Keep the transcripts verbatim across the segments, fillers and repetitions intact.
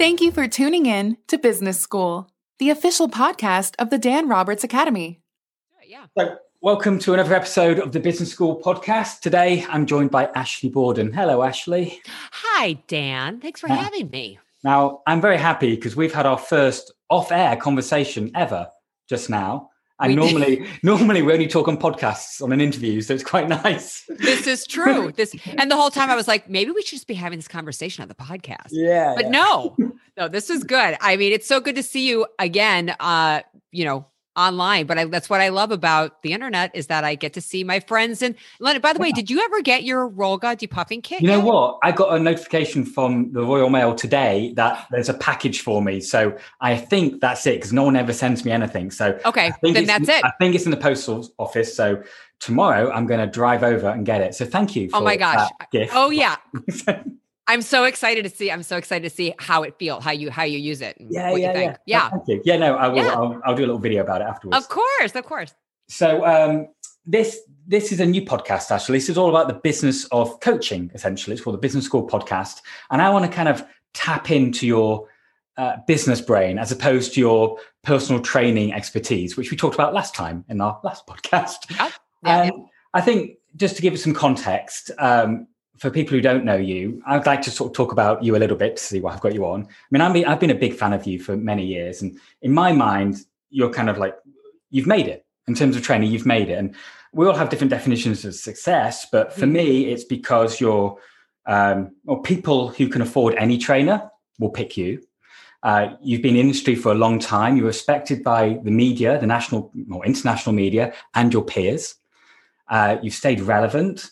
Thank you for tuning in to Business School, the official podcast of the Dan Roberts Academy. Yeah. So, welcome to another episode of the Business School podcast. Today, I'm joined by Ashley Borden. Hello, Ashley. Hi, Dan. Thanks for now, having me. Now, I'm very happy because we've had our first off-air conversation ever just now. And we normally, normally we only talk on podcasts on an interview, so it's quite nice. This is true. This and the whole time I was like, maybe we should just be having this conversation on the podcast. Yeah, but yeah. no, no, this is good. I mean, it's so good to see you again. Uh, you know. Online, but I, that's what I love about the internet is that I get to see my friends. And by the way, did you ever get your Rolga depuffing kit? You know yet? what? I got a notification from the Royal Mail today that there's a package for me. So I think that's it because no one ever sends me anything. So okay, then that's it. I think it's in the postal office. So tomorrow I'm going to drive over and get it. So thank you for oh my gosh. that gift. Oh yeah. I'm so excited to see. I'm so excited to see how it feels, how you how you use it. And yeah, what yeah, you think. yeah. Yeah. Oh, thank you. Yeah, no, I will. Yeah. I'll, I'll do a little video about it afterwards. Of course, of course. So um, this this is a new podcast. Actually, this is all about the business of coaching. Essentially, it's called the Business School Podcast, and I want to kind of tap into your uh, business brain as opposed to your personal training expertise, which we talked about last time in our last podcast. Oh, yeah, and yeah. I think just to give you some context. Um, For people who don't know you, I'd like to sort of talk about you a little bit to see what I've got you on. I mean, I mean, I've been a big fan of you for many years. And in my mind, you're kind of like, you've made it. In terms of training, you've made it. And we all have different definitions of success. But for mm-hmm. me, it's because you're, um, or people who can afford any trainer will pick you. Uh, you've been in the industry for a long time. You're respected by the media, the national or international media, and your peers. Uh, you've stayed relevant.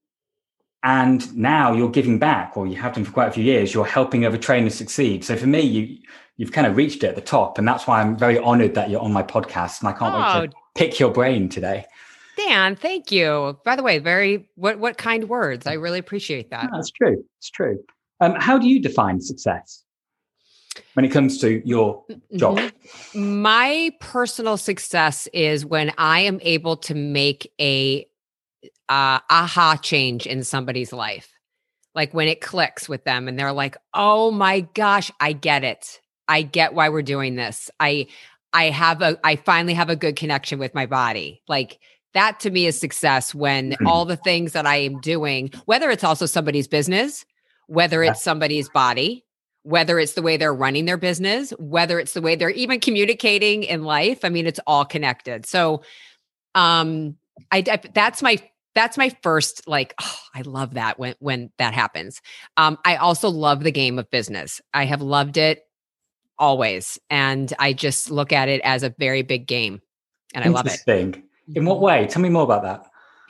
And now you're giving back, or you have done for quite a few years. You're helping other trainers succeed. So for me, you, you've kind of reached it at the top. And that's why I'm very honored that you're on my podcast. And I can't oh, wait to pick your brain today. Dan, thank you. By the way, very, what, what kind words. I really appreciate that. No, that's true. It's true. Um, how do you define success when it comes to your job? Mm-hmm. My personal success is when I am able to make a Uh, aha change in somebody's life. Like when it clicks with them and they're like, oh my gosh, I get it. I get why we're doing this. I, I have a, I finally have a good connection with my body. Like that to me is success when mm-hmm. all the things that I am doing, whether it's also somebody's business, whether it's somebody's body, whether it's the way they're running their business, whether it's the way they're even communicating in life. I mean, it's all connected. So, um, I, I that's my That's my first, like, oh, I love that when, when that happens. Um, I also love the game of business. I have loved it always. And I just look at it as a very big game and I love it. Interesting. In what way? Tell me more about that.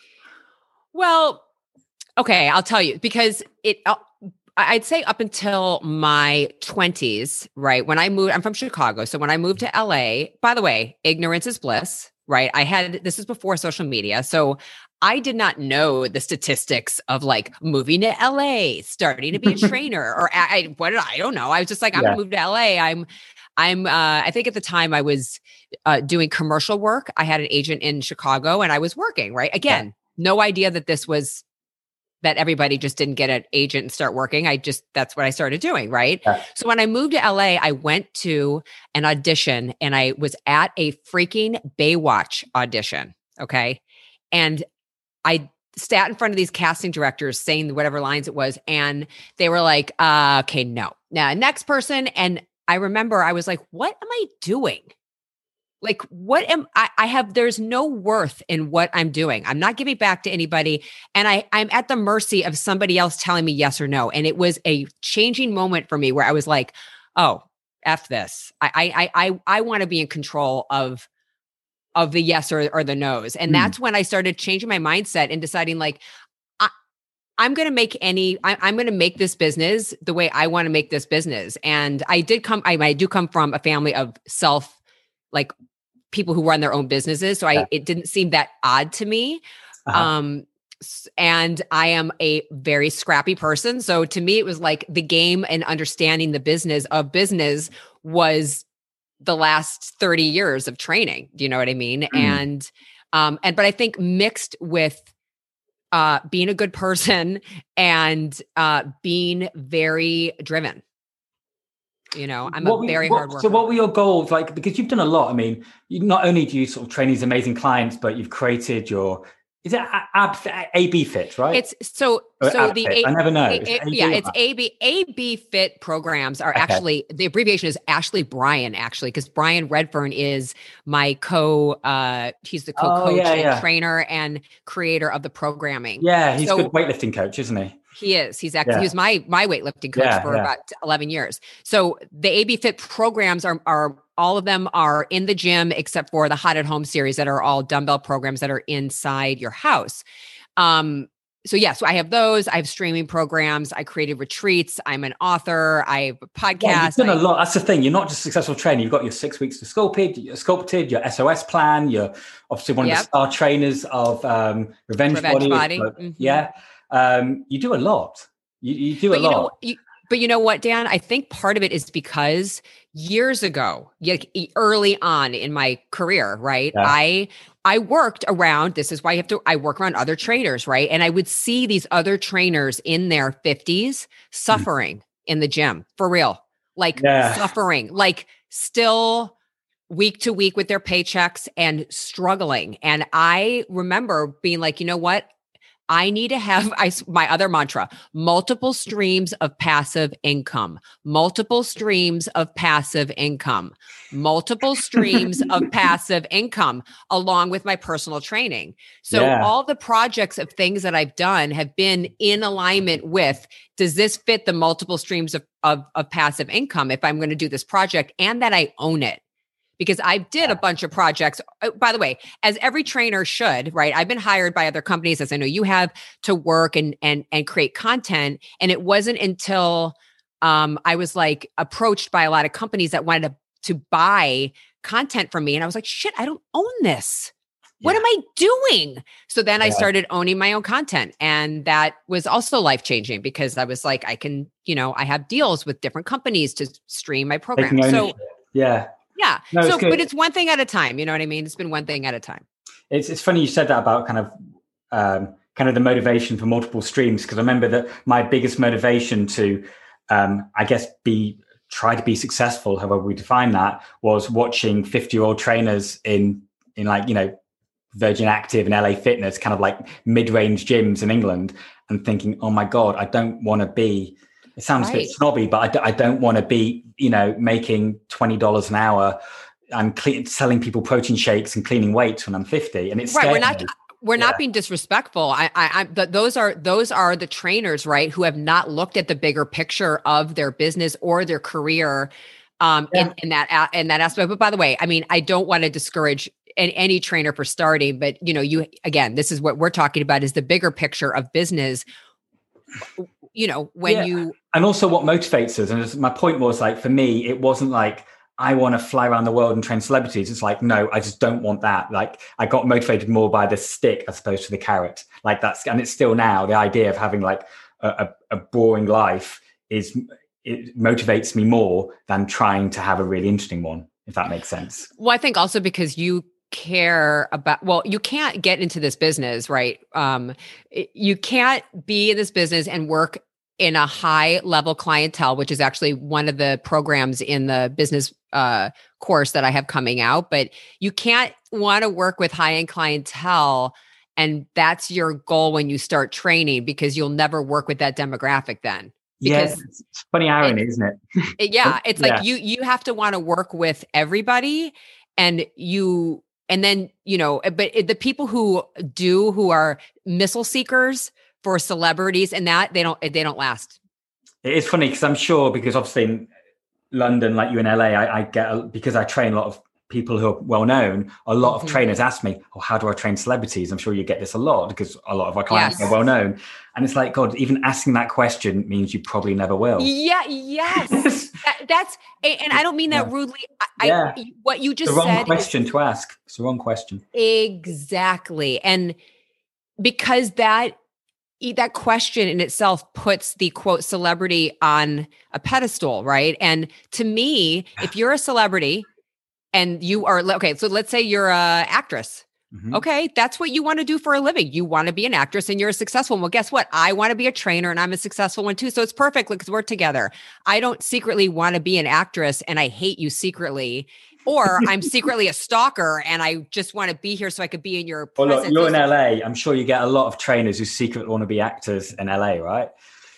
Well, okay, I'll tell you because it, uh, I'd say up until my twenties, right? When I moved, I'm from Chicago. So when I moved to L A, by the way, ignorance is bliss, right? I had, this is before social media. So I did not know the statistics of like moving to L A, starting to be a trainer, or I, I what did I, I don't know. I was just like, I'm yeah. gonna move to L A. I'm, I'm. Uh, I think at the time I was uh, doing commercial work. I had an agent in Chicago, and I was working. Right again, yeah. no idea that this was that everybody just didn't get an agent and start working. I just that's what I started doing. Right. Yeah. So when I moved to L A, I went to an audition, and I was at a freaking Baywatch audition. Okay, and I sat in front of these casting directors saying whatever lines it was. And they were like, uh, okay, no. Now, next person. And I remember I was like, what am I doing? Like, what am I, I have, there's no worth in what I'm doing. I'm not giving back to anybody. And I, I'm at the mercy of somebody else telling me yes or no. And it was a changing moment for me where I was like, oh, F this. I, I, I, I want to be in control of of the yes or, or the no's. And mm. that's when I started changing my mindset and deciding like, I, I'm going to make any, I, I'm going to make this business the way I want to make this business. And I did come, I, I do come from a family of self, like people who run their own businesses. So I, yeah. it didn't seem that odd to me. Uh-huh. Um, and I am a very scrappy person. So to me, it was like the game and understanding the business of business was the last thirty years of training. Do you know what I mean? Mm. And, um, and, but I think mixed with, uh, being a good person and, uh, being very driven. You know, I'm what a were, very what, hard worker. So what were your goals? Like, because you've done a lot. I mean, you not only do you sort of train these amazing clients, but you've created your, is it ab, A B Fit, right? It's so, Or so the, A, A, I never know. A, A, yeah, it's A B, A B Fit programs are okay. actually, the abbreviation is Ashley Bryan, actually, because Brian Redfern is my co, uh, he's the co-coach oh, yeah, and yeah. trainer and creator of the programming. Yeah, he's so, a good weightlifting coach, isn't he? He is. He's actually, yeah. he was my, my weightlifting coach yeah, for yeah. about eleven years. So the A B Fit programs are, are, all of them are in the gym, except for the Hot at Home series that are all dumbbell programs that are inside your house. Um, so yeah, so I have those. I have streaming programs. I created retreats. I'm an author. I have a podcast. Yeah, you've done I, a lot. That's the thing. You're not just a successful trainer. You've got your six weeks to sculpted, your sculpted, your S O S plan. You're obviously one yep. of the star trainers of um, Revenge, Revenge Body. Body. So, mm-hmm. Yeah, um, you do a lot. You, you do but a you lot. Know, you, but you know what, Dan? I think part of it is because years ago, like early on in my career, right? Yeah. I I worked around, this is why you have to, I work around other trainers, right? And I would see these other trainers in their fifties suffering mm. in the gym, for real. Like yeah. suffering, like still week to week with their paychecks and struggling. And I remember being like, you know what? I need to have I, my other mantra, multiple streams of passive income, multiple streams of passive income, multiple streams of passive income, along with my personal training. So yeah. all the projects of things that I've done have been in alignment with, does this fit the multiple streams of, of, of passive income if I'm going to do this project, and that I own it? Because I did a bunch of projects, by the way, as every trainer should, right? I've been hired by other companies, as I know you have, to work and and and create content. And it wasn't until um, I was like approached by a lot of companies that wanted to, to buy content from me. And I was like, shit, I don't own this. What yeah. am I doing? So then yeah. I started owning my own content. And that was also life-changing, because I was like, I can, you know, I have deals with different companies to stream my program. So yeah. Yeah. No, so, it's good. But it's one thing at a time. You know what I mean? It's been one thing at a time. It's it's funny you said that about kind of um, kind of the motivation for multiple streams, because I remember that my biggest motivation to, um, I guess, be try to be successful, however we define that, was watching fifty year old trainers in in like you know Virgin Active and L A Fitness, kind of like mid range gyms in England, and thinking, oh my God, I don't want to be. It sounds right. a bit snobby, but I, d- I don't want to be, you know, making twenty dollars an hour and clean, selling people protein shakes and cleaning weights when I'm fifty. And it's right. We're not, me. we're yeah. not being disrespectful. I, I, I th- those are, those are the trainers, right, who have not looked at the bigger picture of their business or their career um, yeah. in, in that, in that aspect. But by the way, I mean, I don't want to discourage any, any trainer for starting, but you know, you, again, this is what we're talking about, is the bigger picture of business. You know, when yeah. you, and also what motivates us. And my point was, like, for me, it wasn't like I want to fly around the world and train celebrities. It's like, no, I just don't want that. Like, I got motivated more by the stick as opposed to the carrot. Like that's, and it's still now the idea of having like a, a, a boring life is, it motivates me more than trying to have a really interesting one, if that makes sense. Well, I think also because you care about, well, you can't get into this business, right? Um, you can't be in this business and work in a high level clientele, which is actually one of the programs in the business uh, course that I have coming out. But you can't want to work with high end clientele, and that's your goal when you start training, because you'll never work with that demographic then. Because yes, it's funny irony, it, isn't it? it yeah, it's yeah. like you you have to want to work with everybody, and you and then you know, but the people who do who are missile seekers for celebrities and that they don't they don't last. It is funny because I'm sure, because obviously in London, like you in L A, I, I get a, because I train a lot of people who are well known. A lot of mm-hmm. trainers ask me, "Oh, how do I train celebrities?" I'm sure you get this a lot because a lot of our clients yes. are well known, and it's like, God, even asking that question means you probably never will. Yeah, yes, that, that's and I don't mean that yeah. rudely. I, yeah. I, what you just the wrong said question is, to ask. It's the wrong question. Exactly, and because that. that question in itself puts the quote celebrity on a pedestal, right? And to me, if you're a celebrity and you are, okay, so let's say you're a actress, Mm-hmm. Okay, that's what you want to do for a living. You want to be an actress and you're a successful one. Well, guess what? I want to be a trainer and I'm a successful one too. So it's perfect because we're together. I don't secretly want to be an actress and I hate you secretly. Or I'm secretly a stalker and I just want to be here so I could be in your well, presence. look, you're in L A. I'm sure you get a lot of trainers who secretly want to be actors in L A, right?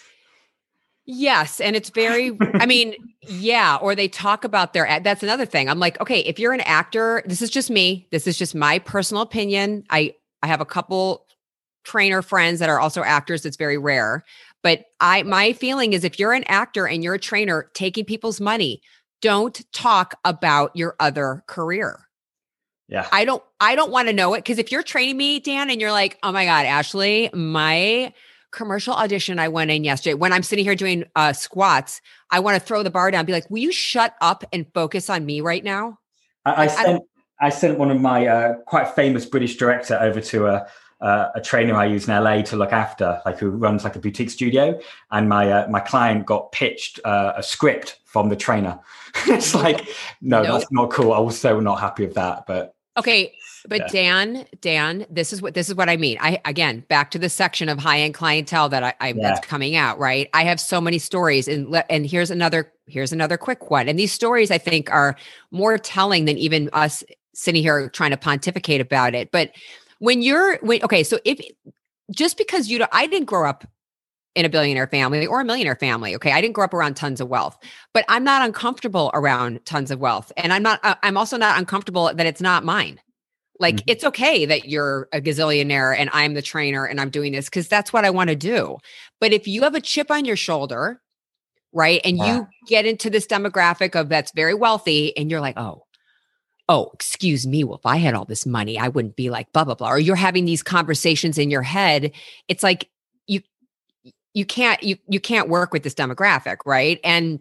Yes. And it's very, I mean, yeah. Or they talk about their, that's another thing. I'm like, okay, if you're an actor, this is just me. This is just my personal opinion. I, I have a couple trainer friends that are also actors. It's very rare. But I, my feeling is if you're an actor and you're a trainer taking people's money, don't talk about your other career. Yeah. I don't, I don't want to know it. Cause if you're training me, Dan, and you're like, oh my God, Ashley, my commercial audition I went in yesterday, when I'm sitting here doing uh, squats, I want to throw the bar down and be like, will you shut up and focus on me right now? I, I Like, sent I sent one of my uh, quite famous British director over to a uh, a trainer I use in L A to look after, like who runs like a boutique studio, and my uh, my client got pitched uh, a script from the trainer. It's like, no, Nope. that's not cool. I was so not happy with that, but Okay. But Yeah. Dan, Dan, this is what, this is what I mean. I, again, back to the section of high-end clientele that I, I Yeah. that's coming out, right? I have so many stories and, le- and here's another, here's another quick one. And these stories I think are more telling than even us sitting here trying to pontificate about it. But when you're, when, okay, so if, just because you don't, I didn't grow up in a billionaire family or a millionaire family. Okay. I didn't grow up around tons of wealth, but I'm not uncomfortable around tons of wealth. And I'm not, uh, I'm also not uncomfortable that it's not mine. Like, Mhm. it's okay that you're a gazillionaire and I'm the trainer and I'm doing this because that's what I want to do. But if you have a chip on your shoulder, right, and Yeah. you get into this demographic of that's very wealthy and you're like, oh, oh, excuse me, well, if I had all this money, I wouldn't be like blah, blah, blah. Or you're having these conversations in your head. It's like you you can't you you can't work with this demographic, right? And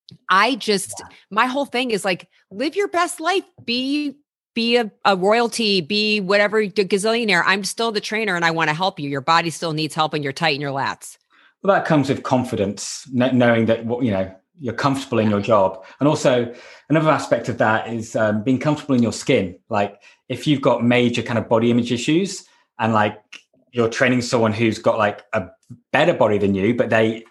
I just Yeah. my whole thing is like, live your best life, be be a, a royalty, be whatever gazillionaire. I'm still the trainer and I want to help you. Your body still needs help and you're tight in your lats. Well, that comes with confidence, kn- knowing that what you know you're comfortable in your job, and also another aspect of that is um, being comfortable in your skin. Like if you've got major kind of body image issues, and like you're training someone who's got like a better body than you, but they,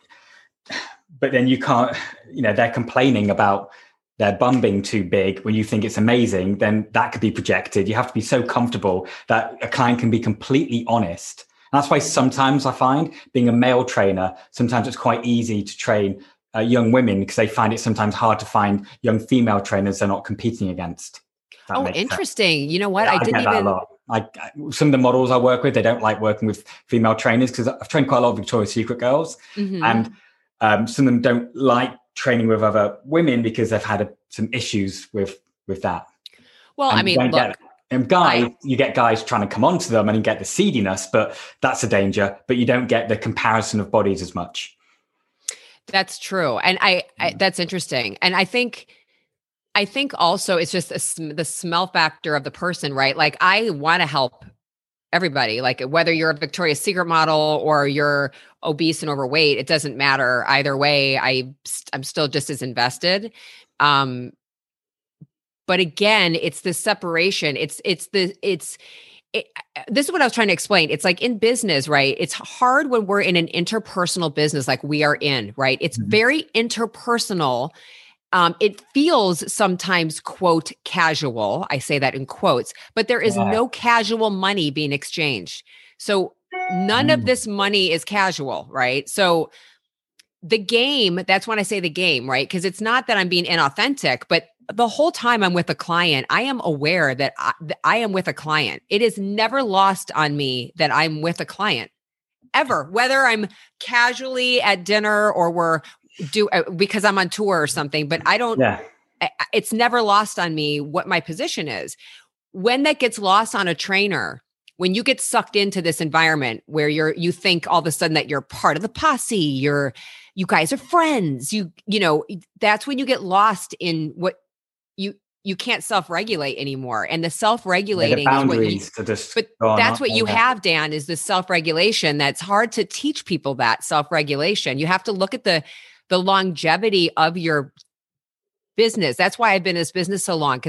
but then you can't, you know, they're complaining about their bum being too big when you think it's amazing, then that could be projected. You have to be so comfortable that a client can be completely honest. And that's why sometimes I find being a male trainer, sometimes it's quite easy to train uh, young women because they find it sometimes hard to find young female trainers they're not competing against. That Oh, makes sense. interesting. You know what? Yeah, I I didn't get that even. a lot. I, some of the models I work with, they don't like working with female trainers because I've trained quite a lot of Victoria's Secret girls, Mhm. and um, some of them don't like training with other women because they've had a, some issues with with that. Well, And I you mean, don't look, get, and guys, I- you get guys trying to come onto them and you get the seediness, but that's a danger. But you don't get the comparison of bodies as much. that's true. And I, I that's interesting. And I think, I think also it's just a, sm- the smell factor of the person, right? Like I want to help everybody, like whether you're a Victoria's Secret model or you're obese and overweight, it doesn't matter either way. I, I'm still just as invested. Um, but again, it's the separation. It's, it's the, it's, it, this is what I was trying to explain. It's like in business, right? It's hard when we're in an interpersonal business like we are in, right? It's Mhm. very interpersonal. Um, it feels sometimes, quote, casual. I say that in quotes, but there is Yeah. no casual money being exchanged. So none of Mm. this money is casual, right? So the game, that's when I say the game, right? Because it's not that I'm being inauthentic, but the whole time I'm with a client, I am aware that I, that I am with a client. It is never lost on me that I'm with a client ever, whether I'm casually at dinner or we're do uh, because I'm on tour or something, but I don't, Yeah. I- it's never lost on me what my position is. When that gets lost on a trainer, when you get sucked into this environment where you're, you think all of a sudden that you're part of the posse, you're, you guys are friends, you, you know, that's when you get lost in what you, you can't self-regulate anymore. And the Yeah, self-regulating the is what you, boundaries to just but go on, that's aren't what they? you Yeah. have, Dan, is the self-regulation. That's hard to teach people, that self-regulation. You have to look at the, the longevity of your business. That's why I've been in this business so long, because I'm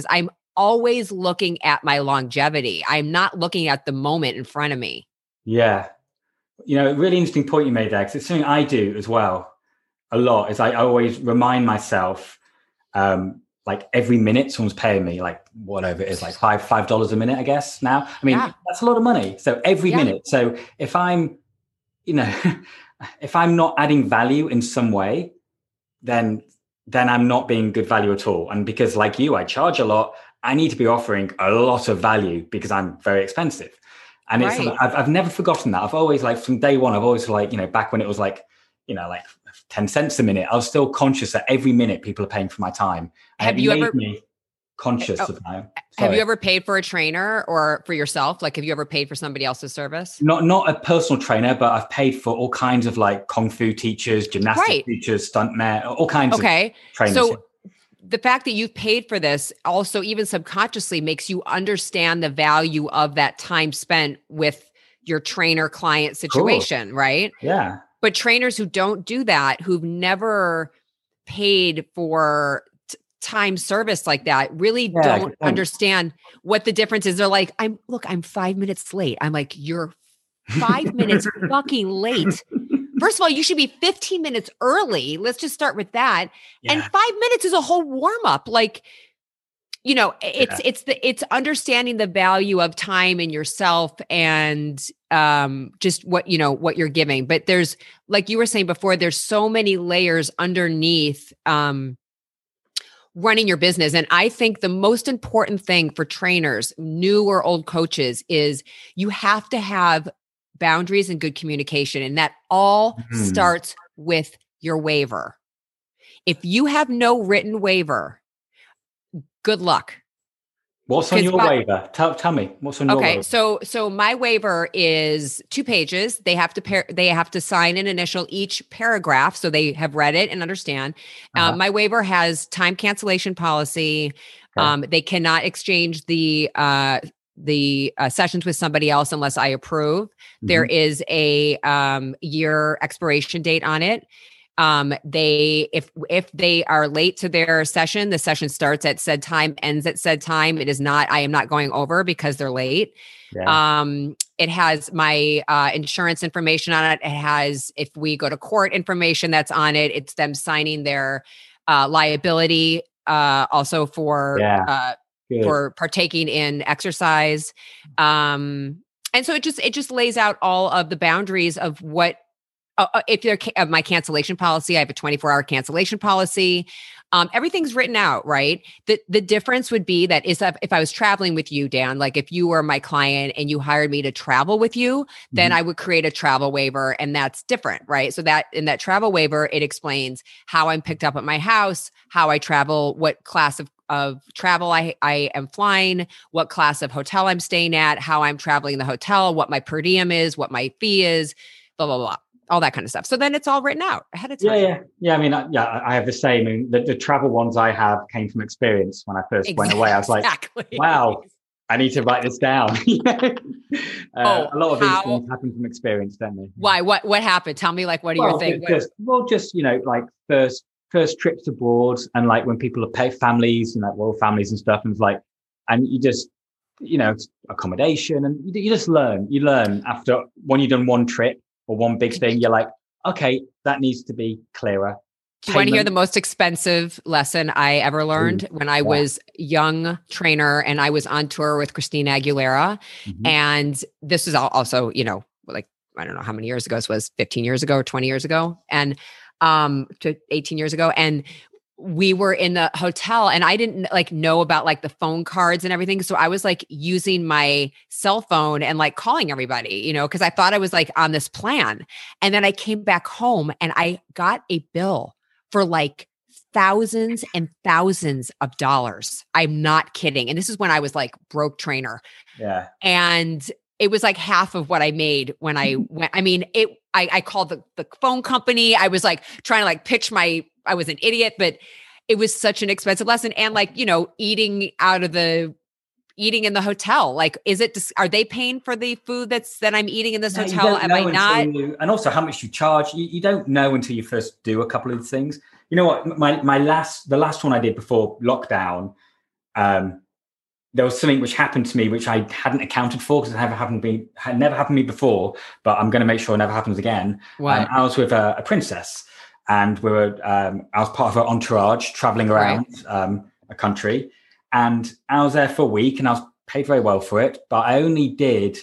always looking at my longevity. I'm not looking at the moment in front of me. Yeah. You know, really interesting point you made there, because it's something I do as well a lot, is I always remind myself, um, like every minute someone's paying me like whatever it is, like five, five dollars a minute, I guess now. I mean, yeah. that's a lot of money. So every yeah. minute. So if I'm, you know, if I'm not adding value in some way, then, then I'm not being good value at all. And because like you, I charge a lot, I need to be offering a lot of value because I'm very expensive. And it's, right. I've, I've never forgotten that. I've always like from day one, I've always like, you know, back when it was like, you know, like ten cents a minute, I was still conscious that every minute people are paying for my time. And have you ever me conscious oh, of that? Have you ever paid for a trainer or for yourself? Like, have you ever paid for somebody else's service? Not, not a personal trainer, but I've paid for all kinds of like Kung Fu teachers, gymnastics right. teachers, stuntmen, all kinds okay. of trainers. So the fact that you've paid for this also even subconsciously makes you understand the value of that time spent with your trainer client situation, cool. right? Yeah. But trainers who don't do that, who've never paid for t- time service like that, really yeah, don't understand what the difference is. They're like, I'm look, I'm five minutes late. I'm like, you're five minutes fucking late. First of all, you should be fifteen minutes early. Let's just start with that. Yeah. And five minutes is a whole warm up. Like, you know, it's, yeah. it's the, it's understanding the value of time in yourself and, um, just what, you know, what you're giving. But there's, like you were saying before, there's so many layers underneath, um, running your business. And I think the most important thing for trainers, new or old coaches, is you have to have boundaries and good communication. And that all mm. starts with your waiver. If you have no written waiver, good luck. What's on your my, waiver? Tell, tell me what's on your okay, waiver. Okay, so so my waiver is two pages. They have to par- they have to sign and initial each paragraph, so they have read it and understand. Uh-huh. Um, my waiver has time cancellation policy. Okay. Um, they cannot exchange the uh, the uh, sessions with somebody else unless I approve. Mm-hmm. There is a um, year expiration date on it. Um, they, if, if they are late to their session, the session starts at said time, ends at said time. It is not, I am not going over because they're late. Yeah. Um, it has my, uh, insurance information on it. It has, if we go to court, information that's on it. It's them signing their, uh, liability, uh, also for, yeah. uh, Good. for partaking in exercise. Um, and so it just, it just lays out all of the boundaries of what, Uh, if you're uh, my cancellation policy, I have a twenty-four hour cancellation policy. Um, everything's written out, right? The the difference would be that is that if I was traveling with you, Dan, like if you were my client and you hired me to travel with you, mm-hmm. then I would create a travel waiver, and that's different, right? So that in that travel waiver, it explains how I'm picked up at my house, how I travel, what class of of travel I, I am flying, what class of hotel I'm staying at, how I'm traveling in the hotel, what my per diem is, what my fee is, blah, blah, blah. All that kind of stuff. So then it's all written out ahead of time. Yeah, yeah, yeah. I mean, I, yeah, I have the same. I mean, the, the travel ones I have came from experience. When I first exactly. went away, I was like, exactly. "Wow, I need to write this down." uh, oh, a lot of how, these things happen from experience, don't they? Why? What? What happened? Tell me, like, what do well, you think? Just, well, just you know, like first first trips abroad, and like when people are pay families and like royal families and stuff, and it's like, and you just, you know, accommodation, and you, you just learn. You learn after when you've done one trip. Or one big thing, you're like, okay, that needs to be clearer. Do you want to hear the most expensive lesson I ever learned? Ooh, when I yeah. was young trainer and I was on tour with Christina Aguilera. Mm-hmm. And this is also, you know, like, I don't know how many years ago this was, fifteen years ago or twenty years ago. And um, to eighteen years ago. And we were in the hotel and I didn't like know about like the phone cards and everything. So I was like using my cell phone and like calling everybody, you know, cause I thought I was like on this plan. And then I came back home and I got a bill for like thousands and thousands of dollars. I'm not kidding. And this is when I was like broke trainer. Yeah. And it was like half of what I made when I went. I mean, it, I, I called the, the phone company. I was like trying to like pitch my, I was an idiot, but it was such an expensive lesson. And like, you know, eating out of the, eating in the hotel, like, is it, are they paying for the food that's, that I'm eating in this no, hotel? Am I not? You, and also how much you charge. You, you don't know until you first do a couple of things. You know what, my, my last, the last one I did before lockdown, um, there was something which happened to me which I hadn't accounted for because it never happened to me, had never happened to me before, but I'm going to make sure it never happens again. Um, I was with a, a princess, and we were, um, I was part of her entourage traveling around right. um, a country, and I was there for a week and I was paid very well for it, but I only did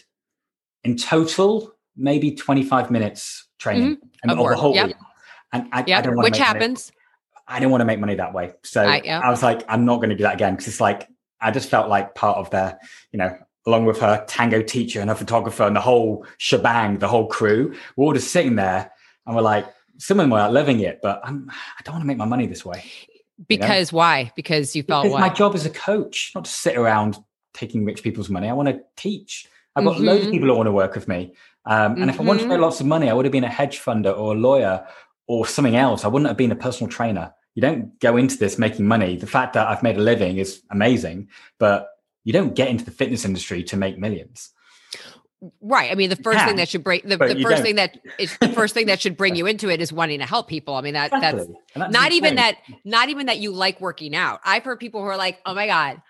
in total maybe twenty-five minutes training mm-hmm. and of, of the whole yep. week. And I, yep. I don't want to which make happens. Money. I don't want to make money that way. So I, yep. I was like, I'm not going to do that again, because it's like, I just felt like part of their, you know, along with her tango teacher and her photographer and the whole shebang, the whole crew, we're all just sitting there and we're like, some of them were like loving it, but I'm, I don't want to make my money this way. Because you know? Why? Because you felt because what? My job as a coach, not to sit around taking rich people's money. I want to teach. I've got mm-hmm. loads of people who want to work with me. Um, and mm-hmm. if I wanted to make lots of money, I would have been a hedge funder or a lawyer or something else. I wouldn't have been a personal trainer. You don't go into this making money. The fact that I've made a living is amazing, but you don't get into the fitness industry to make millions. Right. I mean, the first thing that should bring the, the first thing that is the first thing that should bring you into it is wanting to help people. I mean, that exactly. that's, that's not even that, not even that you like working out. I've heard people who are like, oh my God,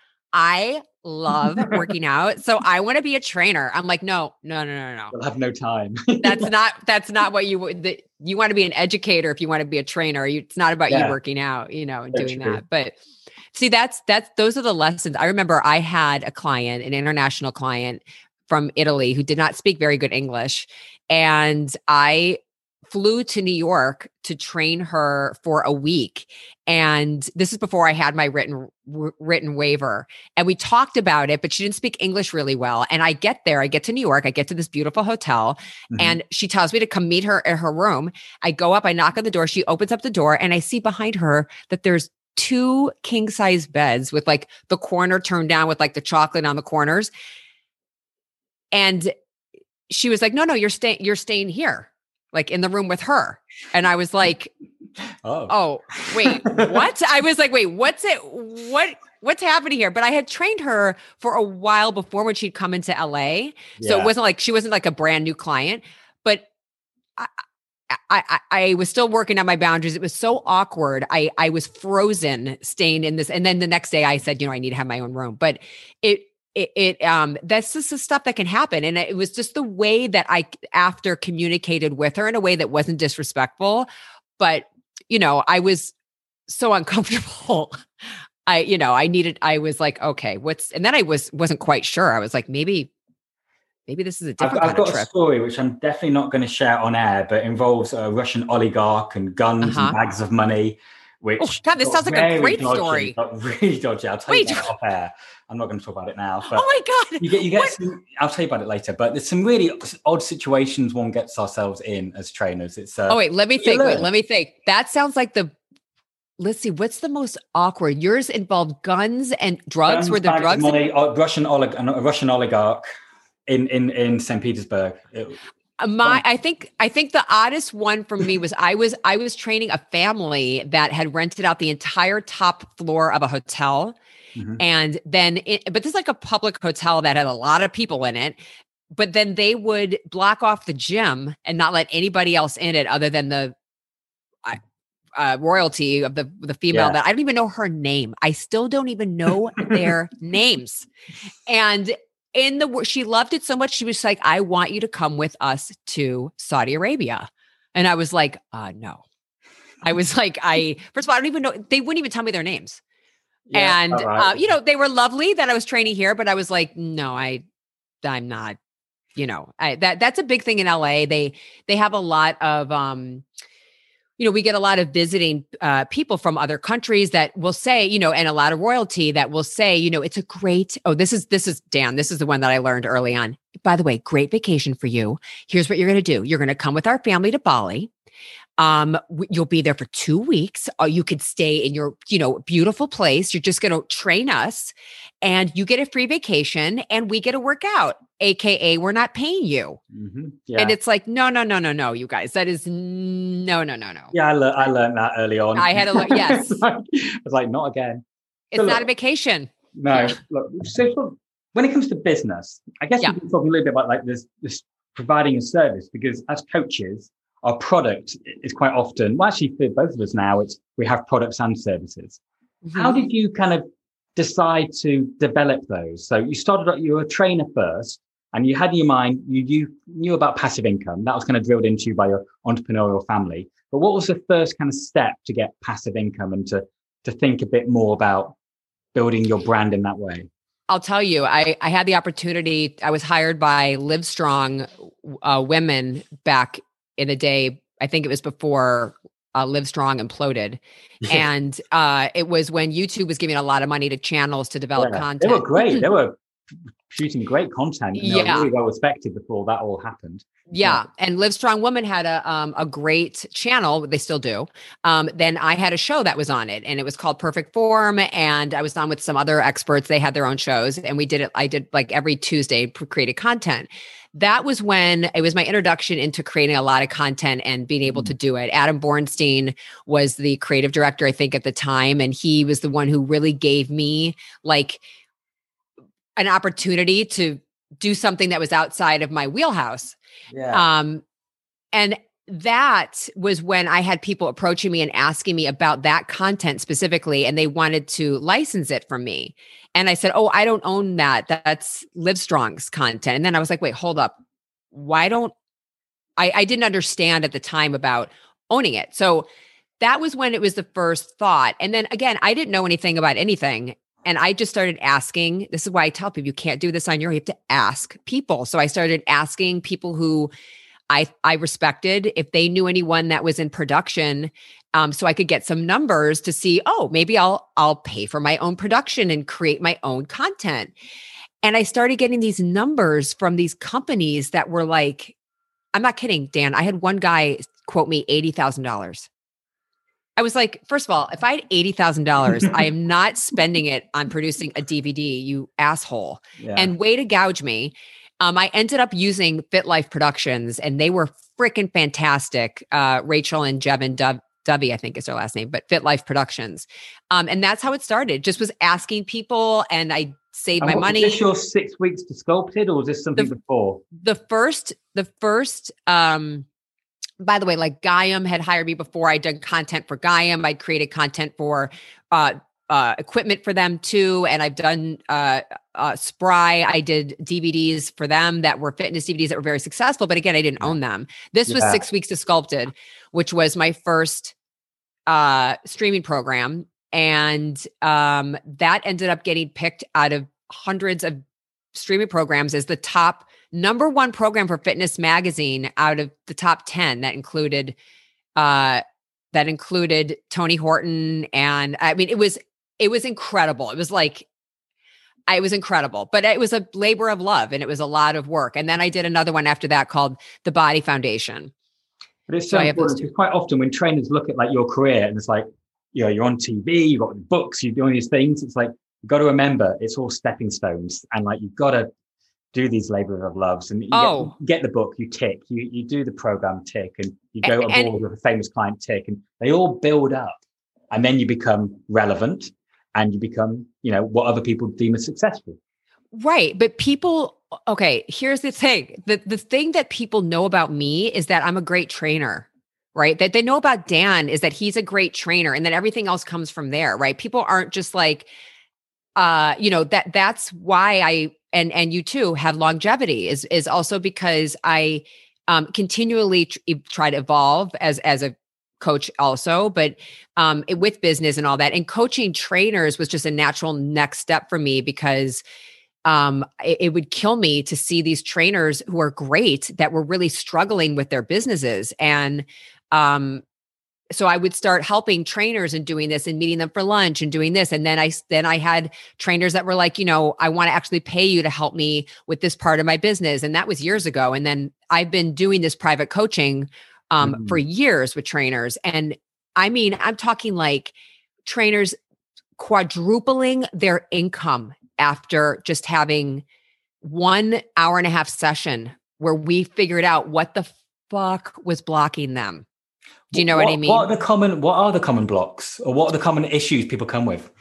I love working out, so I want to be a trainer. I'm like, no, no, no, no, no. You'll have no time. that's not, that's not what you would, the, you want to be an educator if you want to be a trainer. You, it's not about yeah. you working out, you know, and that's doing true. that. But see, that's, that's, those are the lessons. I remember I had a client, an international client from Italy who did not speak very good English. And I flew to New York to train her for a week. And this is before I had my written w- written waiver. And we talked about it, but she didn't speak English really well. And I get there, I get to New York, I get to this beautiful hotel, mm-hmm. and she tells me to come meet her in her room. I go up, I knock on the door, she opens up the door, and I see behind her that there's two king size beds with like the corner turned down with like the chocolate on the corners. And she was like, no, no, you're staying, you're staying here, like in the room with her. And I was like, oh, oh wait, what? I was like, wait, what's it? What, what's happening here? But I had trained her for a while before when she'd come into L A. Yeah. So it wasn't like, she wasn't like a brand new client, but I, I, I, I was still working on my boundaries. It was so awkward. I, I was frozen staying in this. And then the next day I said, you know, I need to have my own room, but it, It, it um that's just the stuff that can happen. And it was just the way that I after communicated with her in a way that wasn't disrespectful, but you know, I was so uncomfortable. I, you know, I needed, I was like, okay, what's, and then I was, wasn't quite sure. I was like, maybe, maybe this is a different I've, kind I've got of trip. a story, which I'm definitely not going to share on air, but involves a Russian oligarch and guns uh-huh. and bags of money. Which oh God, this sounds like a great dodgy, story. Really dodgy. I'll tell Wait. you about off air. I'm not going to talk about it now. But oh my God. You get, you get some, I'll tell you about it later, but there's some really odd situations one gets ourselves in as trainers. It's uh, Oh wait, let me think. Wait, let me think. That sounds like the, let's see, what's the most awkward? Yours involved guns and drugs. Guns, Were there drugs? Money, uh, Russian, olig- a Russian oligarch in, in, in Saint Petersburg. It, My, I think, I think the oddest one for me was I was, I was training a family that had rented out the entire top floor of a hotel. Mm-hmm. And then, it, but this is like a public hotel that had a lot of people in it, but then they would block off the gym and not let anybody else in it other than the uh, royalty of the, the female yeah. that I don't even know her name. I still don't even know their names. And in the, she loved it so much. She was like, I want you to come with us to Saudi Arabia. And I was like, uh, no, I was like, I, first of all, I don't even know. They wouldn't even tell me their names. Yeah, and, right. uh, you know, they were lovely that I was training here, but I was like, no, I, I'm not, you know, I, that that's a big thing in L A. They, they have a lot of, um, you know, we get a lot of visiting uh, people from other countries that will say, you know, and a lot of royalty that will say, you know, it's a great, oh, this is, this is Dan. This is the one that I learned early on. By the way, great vacation for you. Here's what you're going to do. You're going to come with our family to Bali. Um, w- you'll be there for two weeks. Or you could stay in your, you know, beautiful place. You're just going to train us and you get a free vacation and we get to work out. A K A we're not paying you. Mm-hmm. Yeah. And it's like, no, no, no, no, no, you guys, that is no, no, no, no. Yeah. I, le- I learned that early on. I had to learn. Yes. I was like, not again. It's so not look, a vacation. No. Look, so when it comes to business, I guess yeah. we can talk a little bit about like this, this providing a service, because as coaches, our product is quite often, well, actually for both of us now, it's, we have products and services. Mm-hmm. How did you kind of decide to develop those? So you started, you were a trainer first, and you had in your mind, you, you knew about passive income. That was kind of drilled into you by your entrepreneurial family. But what was the first kind of step to get passive income and to, to think a bit more about building your brand in that way? I'll tell you, I, I had the opportunity. I was hired by Livestrong uh, women back in the day. I think it was before uh, Livestrong imploded. Yeah. And uh, it was when YouTube was giving a lot of money to channels to develop yeah. content. They were great. They were shooting great content. And they yeah. were really well respected before that all happened. Yeah. yeah. And Livestrong Woman had a um, a great channel. They still do. Um, then I had a show that was on it, and it was called Perfect Form. And I was on with some other experts. They had their own shows, and we did it. I did like every Tuesday, created content. That was when it was my introduction into creating a lot of content and being able to do it. Adam Bornstein was the creative director, I think, at the time. And he was the one who really gave me like an opportunity to do something that was outside of my wheelhouse. Yeah. Um, and that was when I had people approaching me and asking me about that content specifically, and they wanted to license it from me. And I said, oh, I don't own that. That's Livestrong's content. And then I was like, wait, hold up. Why don't I, I didn't understand at the time about owning it. So that was when it was the first thought. And then again, I didn't know anything about anything. And I just started asking. This is why I tell people you can't do this on your own. You have to ask people. So I started asking people who I I respected if they knew anyone that was in production, um, so I could get some numbers to see, oh, maybe I'll I'll pay for my own production and create my own content. And I started getting these numbers from these companies that were like, I'm not kidding, Dan. I had one guy quote me eighty thousand dollars. I was like, first of all, if I had eighty thousand dollars, I am not spending it on producing a D V D, you asshole. Yeah. And way to gouge me. Um, I ended up using Fit Life Productions, and they were freaking fantastic. Uh, Rachel and Jevin Dov- Dovey, I think is their last name, but Fit Life Productions. Um, and that's how it started. Just was asking people, and I saved and my money. Was this your six weeks to Sculpted, or was this something the, before? The first, the first, um, by the way, like Gaiam had hired me before. I'd done content for Gaiam. I'd created content for uh, uh, equipment for them too. And I've done uh, uh, Spry. I did D V Ds for them that were fitness D V Ds that were very successful. But again, I didn't own them. This was yeah. six weeks to Sculpted, which was my first uh, streaming program. And um, that ended up getting picked out of hundreds of streaming programs as the top number one program for Fitness Magazine out of the top ten. That included, uh, that included Tony Horton. And I mean, it was, it was incredible. It was like, it was incredible, but it was a labor of love and it was a lot of work. And then I did another one after that called The Body Foundation. But it's so, so important because quite often when trainers look at like your career and it's like, you know, you're on T V, you've got books, you're doing these things. It's like, you've got to remember it's all stepping stones, and like, you've got to do these labor of loves, and you oh. get, get the book, you tick, you you do the program, tick, and you go and, aboard with a famous client, tick, and they all build up, and then you become relevant, and you become, you know, what other people deem as successful. Right, but people, okay, here's the thing: the the thing that people know about me is that I'm a great trainer. Right. That they know about Dan is that he's a great trainer, and then everything else comes from there. Right. People aren't just like, uh, you know, that that's why I, and, and you too have longevity is, is also because I, um, continually tr- try to evolve as, as a coach also, but, um, it, with business and all that, and coaching trainers was just a natural next step for me because, um, it, it would kill me to see these trainers who are great that were really struggling with their businesses. And, Um, so I would start helping trainers and doing this and meeting them for lunch and doing this. And then I, then I had trainers that were like, you know, I want to actually pay you to help me with this part of my business. And that was years ago. And then I've been doing this private coaching, um, mm-hmm. for years with trainers. And I mean, I'm talking like trainers quadrupling their income after just having one hour and a half session where we figured out what the fuck was blocking them. Do you know what, what I mean? What are the common, what are the common blocks, or what are the common issues people come with?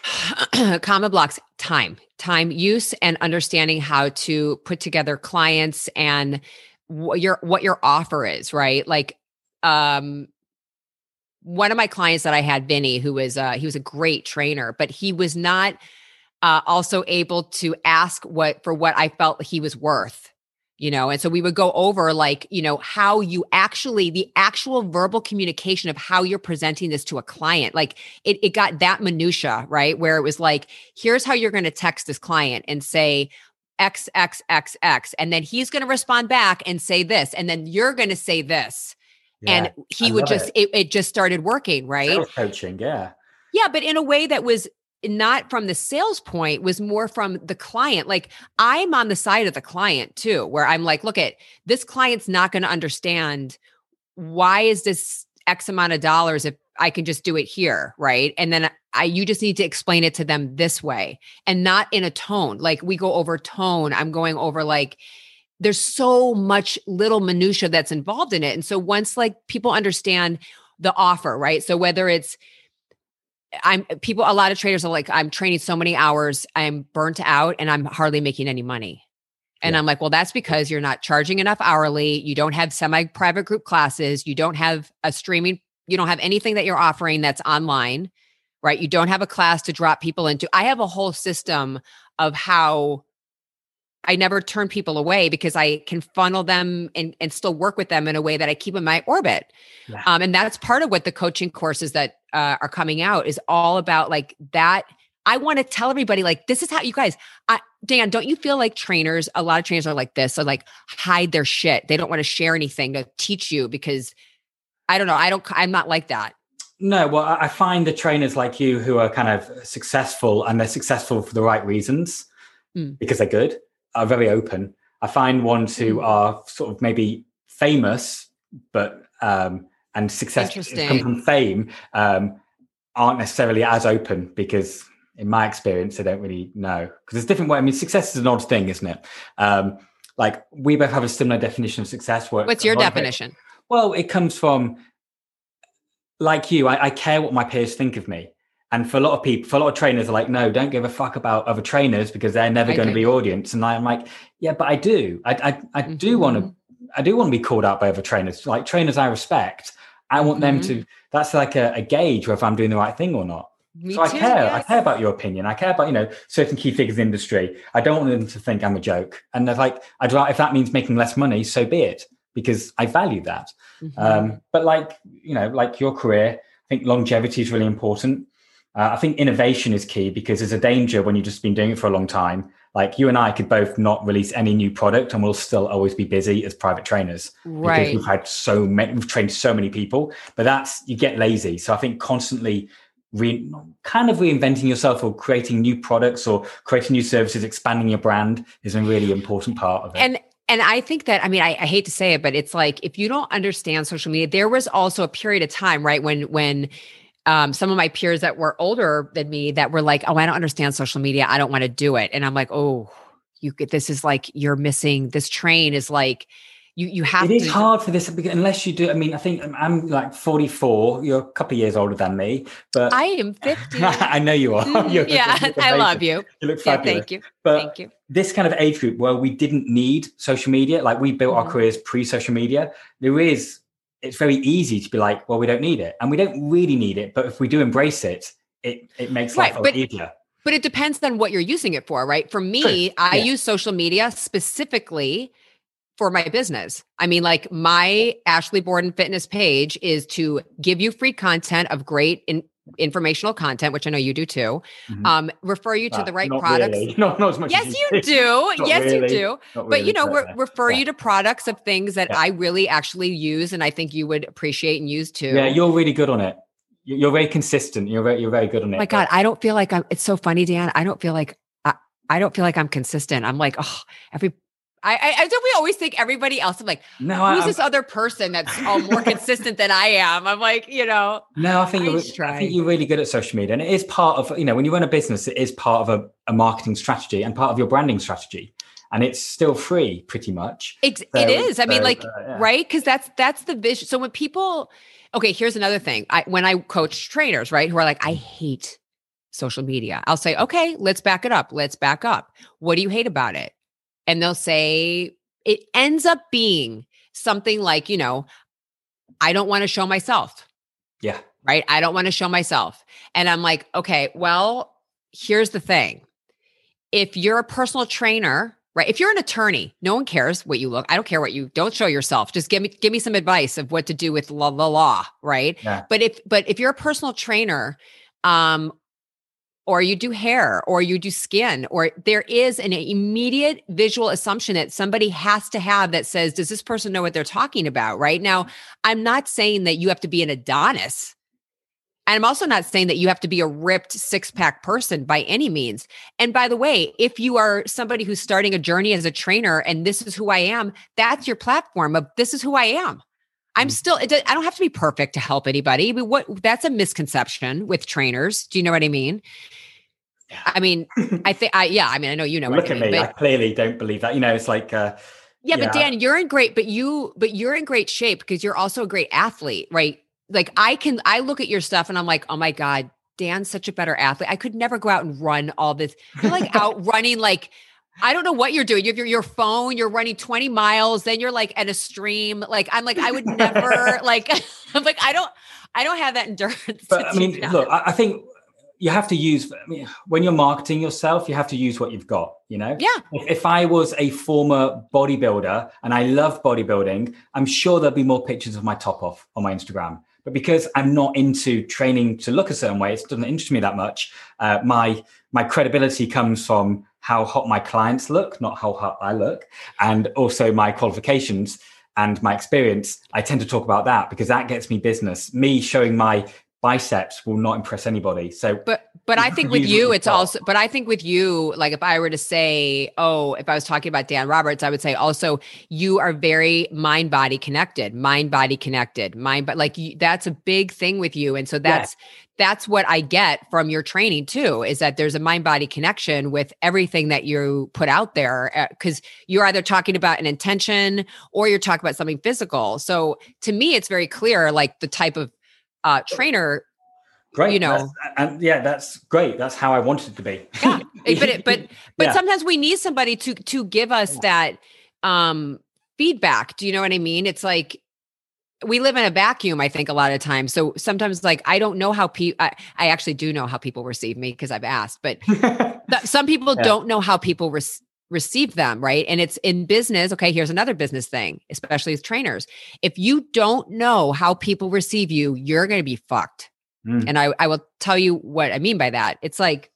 Common blocks, time, time use, and understanding how to put together clients and what your, what your offer is, right? Like, um, one of my clients that I had, Vinny, who was, uh, he was a great trainer, but he was not uh, also able to ask what for what I felt he was worth, you know? And so we would go over like, you know, how you actually, the actual verbal communication of how you're presenting this to a client. Like it, it got that minutia, right? Where it was like, here's how you're going to text this client and say X, X, X, X. And then he's going to respond back and say this. And then you're going to say this. Yeah, and he I would just, it. It, it just started working, right? Sales coaching. Yeah. Yeah. But in a way that was not from the sales point, was more from the client. Like I'm on the side of the client too, where I'm like, look at this client's not going to understand why is this X amount of dollars if I can just do it here. Right. And then I, you just need to explain it to them this way and not in a tone. Like we go over tone. I'm going over like, there's so much little minutia that's involved in it. And so once like people understand the offer, right? So whether it's, I'm people, a lot of traders are like, I'm training so many hours, I'm burnt out and I'm hardly making any money. And yeah. I'm like, well, that's because you're not charging enough hourly. You don't have semi-private group classes. You don't have a streaming, you don't have anything that you're offering that's online, right? You don't have a class to drop people into. I have a whole system of how I never turn people away because I can funnel them and, and still work with them in a way that I keep in my orbit. Yeah. Um, and that's part of what the coaching courses that uh, are coming out is all about like that. I want to tell everybody like, this is how you guys, I, Dan, don't you feel like trainers, a lot of trainers are like this, so like hide their shit. They don't want to share anything to teach you because I don't know. I don't, I'm not like that. No, well, I find the trainers like you who are kind of successful and they're successful for the right reasons mm. because they're good. Are very open. I find ones who mm. are sort of maybe famous, but um, and success come from fame um, aren't necessarily as open because, in my experience, they don't really know because there's different ways. I mean, success is an odd thing, isn't it? Um, like we both have a similar definition of success. What's your definition? It, well, it comes from like you. I, I care what my peers think of me. And for a lot of people, for a lot of trainers are like, no, don't give a fuck about other trainers because they're never I going do. to be audience. And I'm like, yeah, but I do. I I, I mm-hmm. do want to, I do want to be called out by other trainers. Like trainers I respect. I want mm-hmm. them to, that's like a, a gauge whether I'm doing the right thing or not. Me so I too, care. Yes. I care about your opinion. I care about, you know, certain key figures in the industry. I don't want them to think I'm a joke. And they're like, I'd rather, if that means making less money, so be it, because I value that. Mm-hmm. Um, but like, you know, like your career, I think longevity is really important. Uh, I think innovation is key because there's a danger when you've just been doing it for a long time. Like you and I could both not release any new product and we'll still always be busy as private trainers. Right. Because we've had so many, we've trained so many people, but that's, you get lazy. So I think constantly re, kind of reinventing yourself or creating new products or creating new services, expanding your brand is a really important part of it. And And I think that, I mean, I, I hate to say it, but it's like, if you don't understand social media, there was also a period of time, right? When, when, Um, some of my peers that were older than me that were like, oh, I don't understand social media. I don't want to do it. And I'm like, oh, you could, this is like, you're missing, this train is like, you, you have to. It is to, hard for this unless you do. I mean, I think I'm like forty-four. You're a couple of years older than me, but I am fifty. I know you are. You're, yeah. you're I love you. You look fabulous. Yeah, thank you. But thank you. This kind of age group where we didn't need social media, like we built mm-hmm. our careers pre-social media, there is, it's very easy to be like, well, we don't need it. And we don't really need it. But if we do embrace it, it, it makes life right, a lot easier. But it depends on what you're using it for, right? For me, True. I yeah. use social media specifically for my business. I mean, like my Ashley Borden Fitness page is to give you free content of great in, informational content, which I know you do too. Mm-hmm. Um, refer you to ah, the right not products. Really. Not, not as much yes, as you, you do. Yes, really. you do. Not but really, you know, re- refer yeah. you to products of things that yeah. I really actually use, and I think you would appreciate and use too. Yeah, you're really good on it. You're very consistent. You're very, you're very good on it. Oh my God, I don't feel like I'm. It's so funny, Dan. I don't feel like I, I don't feel like I'm consistent. I'm like, oh, every. I, I, I don't. We always think everybody else. I'm like, no, who's I, this other person that's all more consistent than I am? I'm like, you know. No, I think I you're. I think you're really good at social media, and it is part of, you know, when you run a business, it is part of a, a marketing strategy and part of your branding strategy, and it's still free, pretty much. It's, so, it is. I so, mean, like, uh, yeah. right? Because that's that's the vision. So when people, okay, here's another thing. I when I coach trainers, right, who are like, I hate social media. I'll say, okay, let's back it up. Let's back up. What do you hate about it? And they'll say, it ends up being something like, you know, I don't want to show myself. Yeah. Right. I don't want to show myself. And I'm like, okay, well, here's the thing. if you're a personal trainer, right? If you're an attorney, no one cares what you look. I don't care what you don't show yourself. Just give me give me some advice of what to do with la, the law, right? Yeah. But if but if you're a personal trainer, um, or you do hair, or you do skin, or there is an immediate visual assumption that somebody has to have that says, does this person know what they're talking about? Right now, I'm not saying that you have to be an Adonis. And I'm also not saying that you have to be a ripped six-pack person by any means. And by the way, if you are somebody who's starting a journey as a trainer and this is who I am, that's your platform of this is who I am. I'm still, it, I don't have to be perfect to help anybody. But what that's a misconception with trainers. Do you know what I mean? I mean, I think, I yeah, I mean, I know you know. Look what I at mean, me. but, I clearly don't believe that. You know, it's like, uh, yeah, yeah, but Dan, you're in great, but you, but you're in great shape because you're also a great athlete, right? Like I can, I look at your stuff and I'm like, oh my God, Dan's such a better athlete. I could never go out and run all this. You're like out running, like, I don't know what you're doing. You have your, your phone, you're running twenty miles, then you're like at a stream. Like, I'm like, I would never like, I'm like, I don't, I don't have that endurance. But I mean, look, I, I think you have to use, I mean, when you're marketing yourself, you have to use what you've got, you know? Yeah. If, if I was a former bodybuilder and I love bodybuilding, I'm sure there'll be more pictures of my top off on my Instagram. But because I'm not into training to look a certain way, it doesn't interest me that much. Uh, my my credibility comes from how hot my clients look, not how hot I look, and also my qualifications and my experience. I tend to talk about that because that gets me business. Me showing my biceps will not impress anybody. So, but but I think with you, it's also. But I think with you, like if I were to say, oh, if I was talking about Dan Roberts, I would say also you are very mind body connected, mind body connected, mind. But like you, that's a big thing with you, and so that's yeah. that's what I get from your training too. Is that there's a mind body connection with everything that you put out there because you're either talking about an intention or you're talking about something physical. So to me, it's very clear, like the type of uh, trainer, great, you know, that's, and yeah, that's great. That's how I wanted it to be. Yeah, but it, but but yeah. sometimes we need somebody to to give us that um, feedback. Do you know what I mean? It's like we live in a vacuum. I think a lot of times. So sometimes, like I don't know how people. I, I actually do know how people receive me because I've asked, but th- some people yeah. don't know how people receive. receive them, right? And it's in business. Okay, here's another business thing, especially as trainers. If you don't know how people receive you, you're going to be fucked. Mm. And I, I will tell you what I mean by that. It's like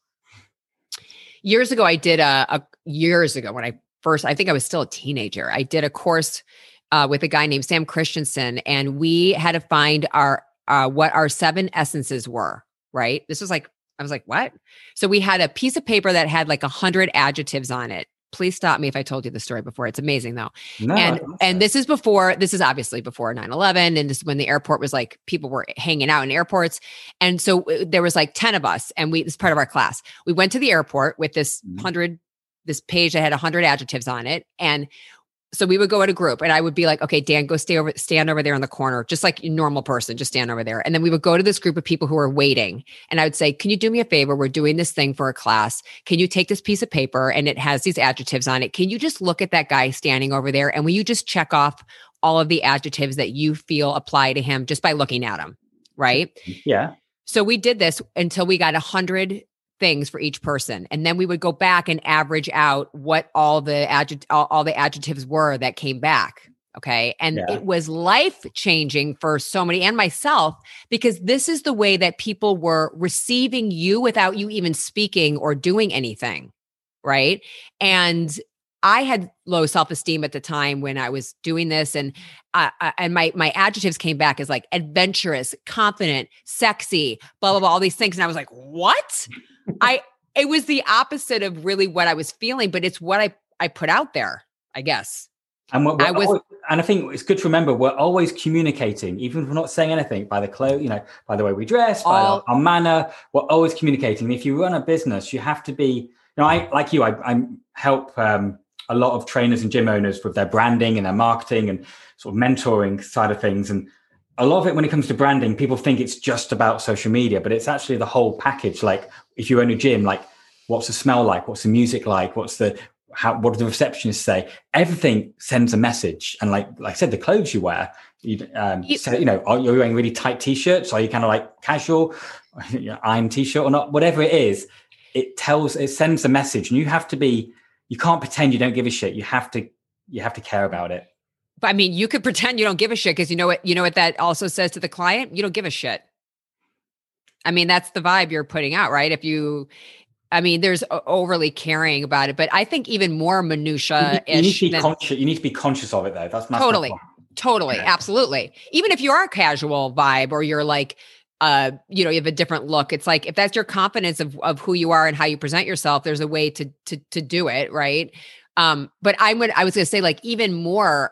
years ago, I did a, a years ago when I first, I think I was still a teenager. I did a course uh, with a guy named Sam Christensen, and we had to find our uh, what our seven essences were. Right? This was like I was like, what? So we had a piece of paper that had like a hundred adjectives on it. Please stop me if I told you the story before. It's amazing though. No, and and this is before, this is obviously before nine eleven. And this is when the airport was like, people were hanging out in airports. And so there was like ten of us and we, this is part of our class. We went to the airport with this hundred, this page that had a hundred adjectives on it. And so we would go in a group and I would be like, okay, Dan, go stay over, stand over there in the corner, just like a normal person, just stand over there. And then we would go to this group of people who are waiting. And I would say, can you do me a favor? We're doing this thing for a class. Can you take this piece of paper and it has these adjectives on it? Can you just look at that guy standing over there? And will you just check off all of the adjectives that you feel apply to him just by looking at him? Right? Yeah. So we did this until we got a hundred things for each person. And then we would go back and average out what all the adject- all, all the adjectives were that came back. Okay. And yeah. it was life changing for so many and myself, because this is the way that people were receiving you without you even speaking or doing anything. Right. And I had low self-esteem at the time when I was doing this. And uh, and my my adjectives came back as like adventurous, confident, sexy, blah, blah, blah, all these things. And I was like, what? I, it was the opposite of really what I was feeling, but it's what I, I put out there, I guess. And we're, we're I was, always, and I think it's good to remember, we're always communicating, even if we're not saying anything, by the clothes, you know, by the way we dress, by all, our, our manner, we're always communicating. If you run a business, you have to be, you know, I, like you, I, I help um, a lot of trainers and gym owners with their branding and their marketing and sort of mentoring side of things. And a lot of it, when it comes to branding, people think it's just about social media, but it's actually the whole package. Like if you own a gym, like what's the smell like? What's the music like? What's the, how, what do the receptionists say? Everything sends a message. And like, like I said, the clothes you wear, you, um, you, so, you know, are you wearing really tight t-shirts? Are you kind of like casual, iron t-shirt or not? Whatever it is, it tells, it sends a message, and you have to be, you can't pretend you don't give a shit. You have to, you have to care about it. But I mean, you could pretend you don't give a shit because you know what, you know what that also says to the client? You don't give a shit. I mean, that's the vibe you're putting out, right? If you, I mean, there's overly caring about it, but I think even more minutia. You, you need to be conscious. You need to be conscious of it, though. That's, that's totally, totally, yeah. Absolutely. Even if you are a casual vibe, or you're like, uh, you know, you have a different look. It's like, if that's your confidence of of who you are and how you present yourself, there's a way to to to do it, right? Um, but I would, I was going to say, like, even more,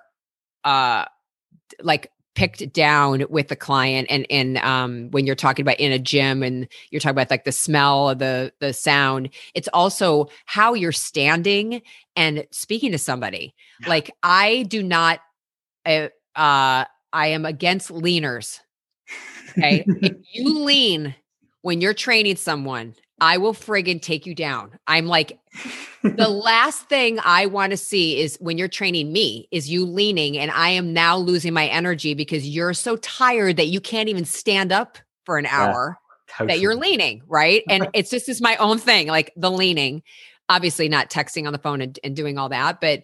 uh, like. picked down with the client, and and um when you're talking about in a gym and you're talking about like the smell of the the sound, it's also how you're standing and speaking to somebody. Yeah. Like I do not uh, uh I am against leaners. Okay. If you lean when you're training someone, I will friggin' take you down. I'm like, the last thing I want to see is when you're training me is you leaning, and I am now losing my energy because you're so tired that you can't even stand up for an hour, yeah, totally. That you're leaning, right? And it's just is my own thing, like the leaning, obviously not texting on the phone and, and doing all that, but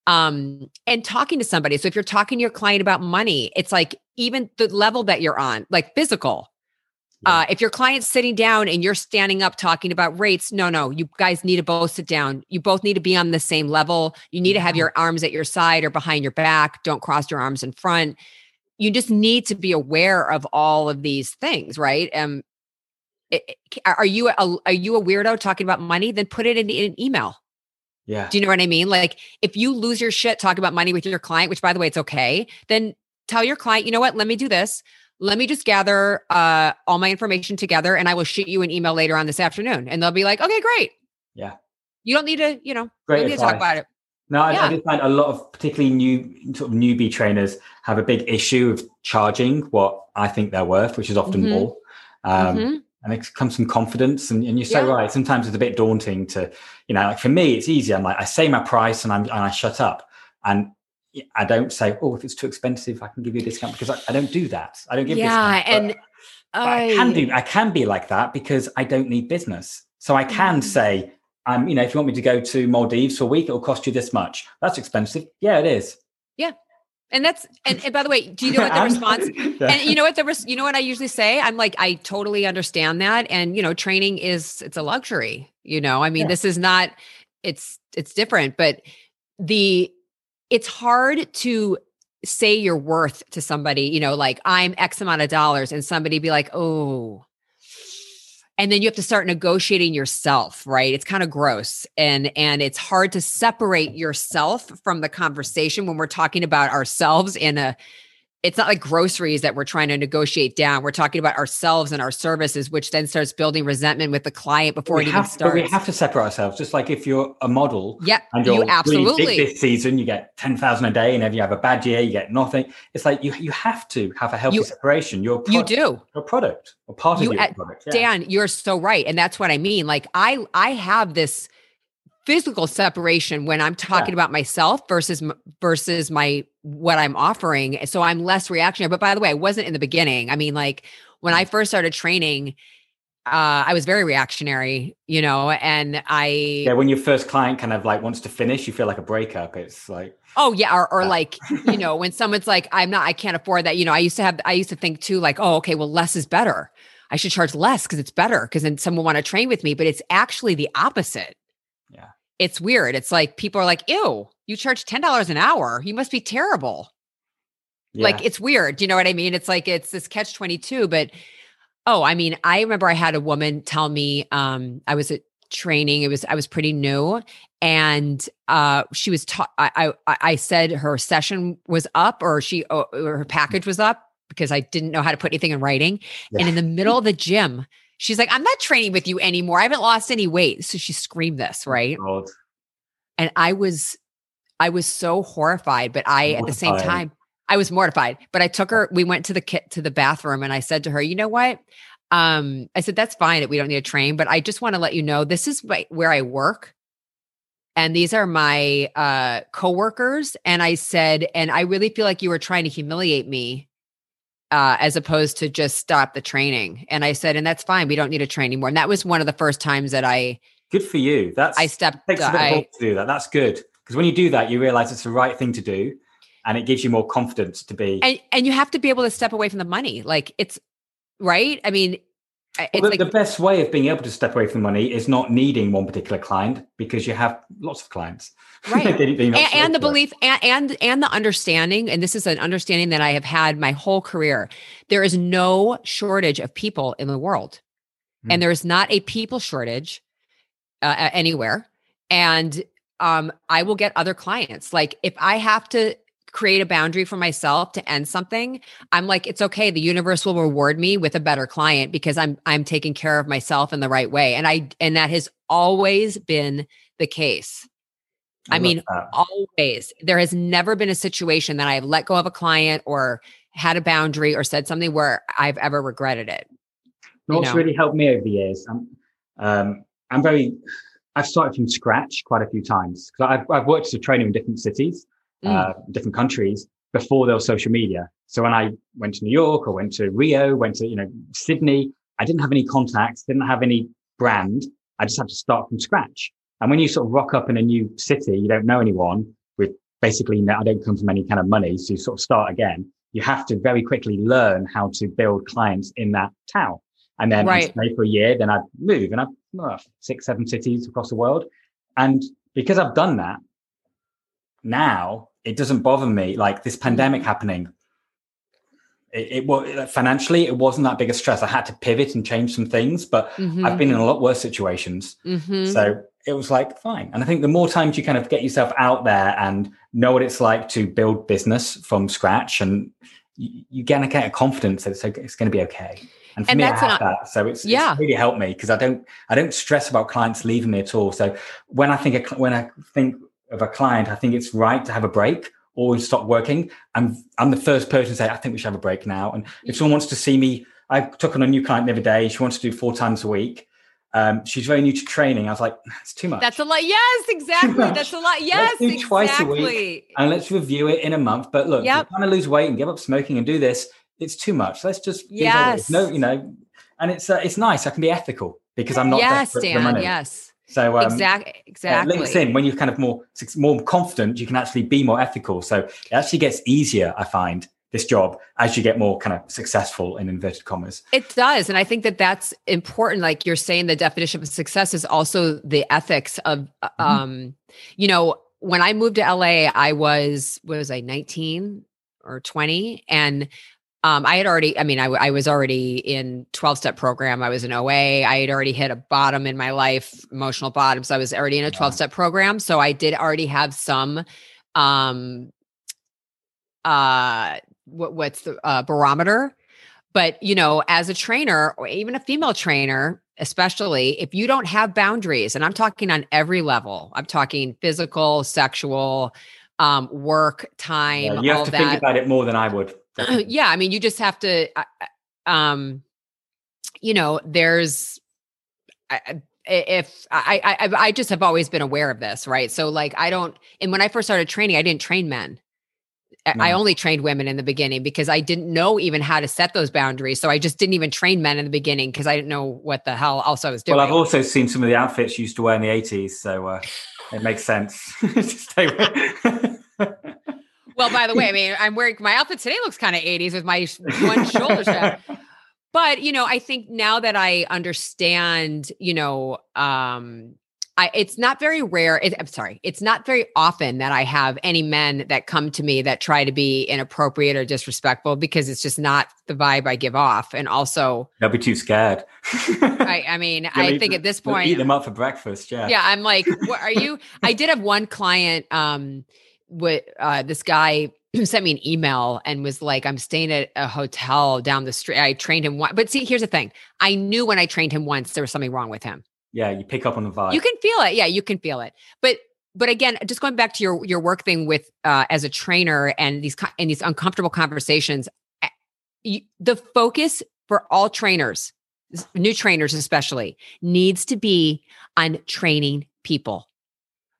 um, and talking to somebody. So if you're talking to your client about money, it's like even the level that you're on, like physical. Uh, if your client's sitting down and you're standing up talking about rates, no, no, you guys need to both sit down. You both need to be on the same level. You need to have your arms at your side or behind your back. Don't cross your arms in front. You just need to be aware of all of these things, right? Um, it, are you a, are you a weirdo talking about money? Then put it in, in an email. Yeah. Do you know what I mean? Like if you lose your shit talking about money with your client, which by the way, it's okay, then tell your client, you know what, let me do this. Let me just gather uh, all my information together, and I will shoot you an email later on this afternoon. And they'll be like, okay, great. Yeah. You don't need to, you know, great don't need to talk about it. No, I, yeah. I just find a lot of particularly new sort of newbie trainers have a big issue of charging what I think they're worth, which is often mm-hmm. more. Um, mm-hmm. And it comes from confidence. And, and you're so yeah. right. Sometimes it's a bit daunting to, you know, like for me, it's easy. I'm like, I say my price and I'm and I shut up. And I don't say, oh, if it's too expensive, I can give you a discount, because I, I don't do that. I don't give yeah, discounts. and but, but I, I can do. I can be like that because I don't need business. So I can mm. say, um, you know, if you want me to go to Maldives for a week, it'll cost you this much. That's expensive. Yeah, it is. Yeah, and that's and, and by the way, do you know what the response? yeah. And you know what the res, you know what I usually say? I'm like, I totally understand that, and you know, training is it's a luxury. You know, I mean, yeah. this is not. It's it's different, but the. It's hard to say your worth to somebody, you know, like I'm X amount of dollars, and somebody be like, oh, and then you have to start negotiating yourself, right? It's kind of gross. And, and it's hard to separate yourself from the conversation when we're talking about ourselves in a, it's not like groceries that we're trying to negotiate down. We're talking about ourselves and our services, which then starts building resentment with the client before it even have, starts. But we have to separate ourselves. Just like if you're a model, yeah, and you're you absolutely really big this season, you get ten thousand a day, and if you have a bad year, you get nothing. It's like you you have to have a healthy you, separation. Your pro- you do your product or part you, of your product. Yeah. Dan, you're so right, and that's what I mean. Like I I have this physical separation when I'm talking yeah. about myself versus versus my what I'm offering. So I'm less reactionary. But by the way, I wasn't in the beginning. I mean, like when I first started training, uh, I was very reactionary, you know, and I yeah. When your first client kind of like wants to finish, you feel like a breakup. It's like oh yeah, or or yeah. like you know when someone's like I'm not, I can't afford that. You know, I used to have I used to think too like oh okay, well less is better. I should charge less because it's better because then someone want to train with me. But it's actually the opposite. Yeah. It's weird. It's like people are like, ew, you charge ten dollars an hour. You must be terrible. Yeah. Like, it's weird. You know what I mean? It's like, it's this catch twenty-two, but oh, I mean, I remember I had a woman tell me, um, I was at training. It was, I was pretty new. And uh, she was taught, I, I, I said her session was up or she, or her package was up because I didn't know how to put anything in writing. Yeah. And in the middle of the gym, she's like, I'm not training with you anymore. I haven't lost any weight. So she screamed this, right? God. And I was, I was so horrified, but I, mortified. At the same time, I was mortified, but I took her, we went to the kit to the bathroom and I said to her, you know what? Um, I said, that's fine that we don't need to train, but I just want to let you know, this is my, where I work. And these are my uh, coworkers. And I said, and I really feel like you were trying to humiliate me uh, as opposed to just stop the training. And I said, and that's fine. We don't need to train anymore. And that was one of the first times that I, good for you. That's, I stepped, it takes a bit I, of balls to do that. That's good. Because when you do that, you realize it's the right thing to do. And it gives you more confidence to be. and, and you have to be able to step away from the money. Like it's right. I mean, it's well, the, like, the best way of being able to step away from the money is not needing one particular client, because you have lots of clients. right. They- they're not and, and the so belief and, and, and the understanding, and this is an understanding that I have had my whole career. There is no shortage of people in the world. Hmm. And there is not a people shortage uh, anywhere. And um, I will get other clients. Like if I have to create a boundary for myself to end something, I'm like, it's okay. The universe will reward me with a better client because I'm, I'm taking care of myself in the right way. And I, and that has always been the case. I, I mean, that. always. There has never been a situation that I've let go of a client or had a boundary or said something where I've ever regretted it. What's really helped me over the years, I'm, um, I'm very, I've started from scratch quite a few times. Because I've, I've worked as a trainer in different cities. Mm. Uh, different countries before there was social media. So when I went to New York or went to Rio, went to, you know, Sydney, I didn't have any contacts, didn't have any brand. I just had to start from scratch. And when you sort of rock up in a new city, you don't know anyone with basically, no, I don't come from any kind of money. So you sort of start again. You have to very quickly learn how to build clients in that town. And then right. I'd stay for a year, then I'd move and I've oh, six, seven cities across the world. And because I've done that, now it doesn't bother me. Like this pandemic happening, it, it was financially, it wasn't that big a stress. I had to pivot and change some things, but mm-hmm. I've been in a lot worse situations. Mm-hmm. So it was like, fine. And I think the more times you kind of get yourself out there and know what it's like to build business from scratch, and you, you get, get a confidence that it's, it's going to be okay. And for and me, I have an, that. So it's, yeah. it's really helped me because I don't, I don't stress about clients leaving me at all. So when I think, when I think, of a client, I think it's right to have a break or stop working. I'm I'm the first person to say, I think we should have a break now. And if someone wants to see me, I took on a new client the other day. She wants to do four times a week. Um, she's very new to training. I was like, it's too much. That's a lot. Yes, exactly. That's a lot. Yes, let's do exactly. Twice a week and let's review it in a month. But look, yep. if you're trying to lose weight and give up smoking and do this, it's too much. Let's just yes. no, you know, and it's uh, it's nice. I can be ethical because I'm not yes, desperate Dan, for the money. Yes. So um, exactly, exactly. Uh, links in when you're kind of more more confident, you can actually be more ethical. So it actually gets easier, I find, this job as you get more kind of successful in inverted commas. It does, and I think that that's important. Like you're saying, the definition of success is also the ethics of, mm-hmm. um, you know, when I moved to L A, I was what was I nineteen or twenty, and Um, I had already, I mean, I, I was already in twelve-step program. I was in O A. I had already hit a bottom in my life, emotional bottom. So I was already in a twelve-step program. So I did already have some, um, uh, what, what's the uh, barometer? But, you know, as a trainer or even a female trainer, especially if you don't have boundaries, and I'm talking on every level, I'm talking physical, sexual, um, work, time, yeah, you have all to that. think about it more than I would. Yeah. I mean, you just have to, uh, um, you know, there's, I, if I, I, I just have always been aware of this, right? So like, I don't, and when I first started training, I didn't train men. No. I only trained women in the beginning because I didn't know even how to set those boundaries. So I just didn't even train men in the beginning because I didn't know what the hell else I was doing. Well, I've also seen some of the outfits you used to wear in the eighties. So uh, it makes sense to stay with. Well, by the way, I mean, I'm wearing my outfit today looks kind of eighties with my one shoulder strap. But, you know, I think now that I understand, you know, um, I, it's not very rare. It, I'm sorry. It's not very often that I have any men that come to me that try to be inappropriate or disrespectful because it's just not the vibe I give off. And also they'll be too scared. I, I mean, I eat, think at this point, eat them up for breakfast. Yeah. Yeah. I'm like, what are you? I did have one client, um, with uh, this guy sent me an email and was like, I'm staying at a hotel down the street. I trained him once. But see, here's the thing. I knew when I trained him once, there was something wrong with him. Yeah. You pick up on the vibe. You can feel it. Yeah. You can feel it. But, but again, just going back to your, your work thing with, uh, as a trainer and these, and these uncomfortable conversations, you, the focus for all trainers, new trainers especially, needs to be on training people.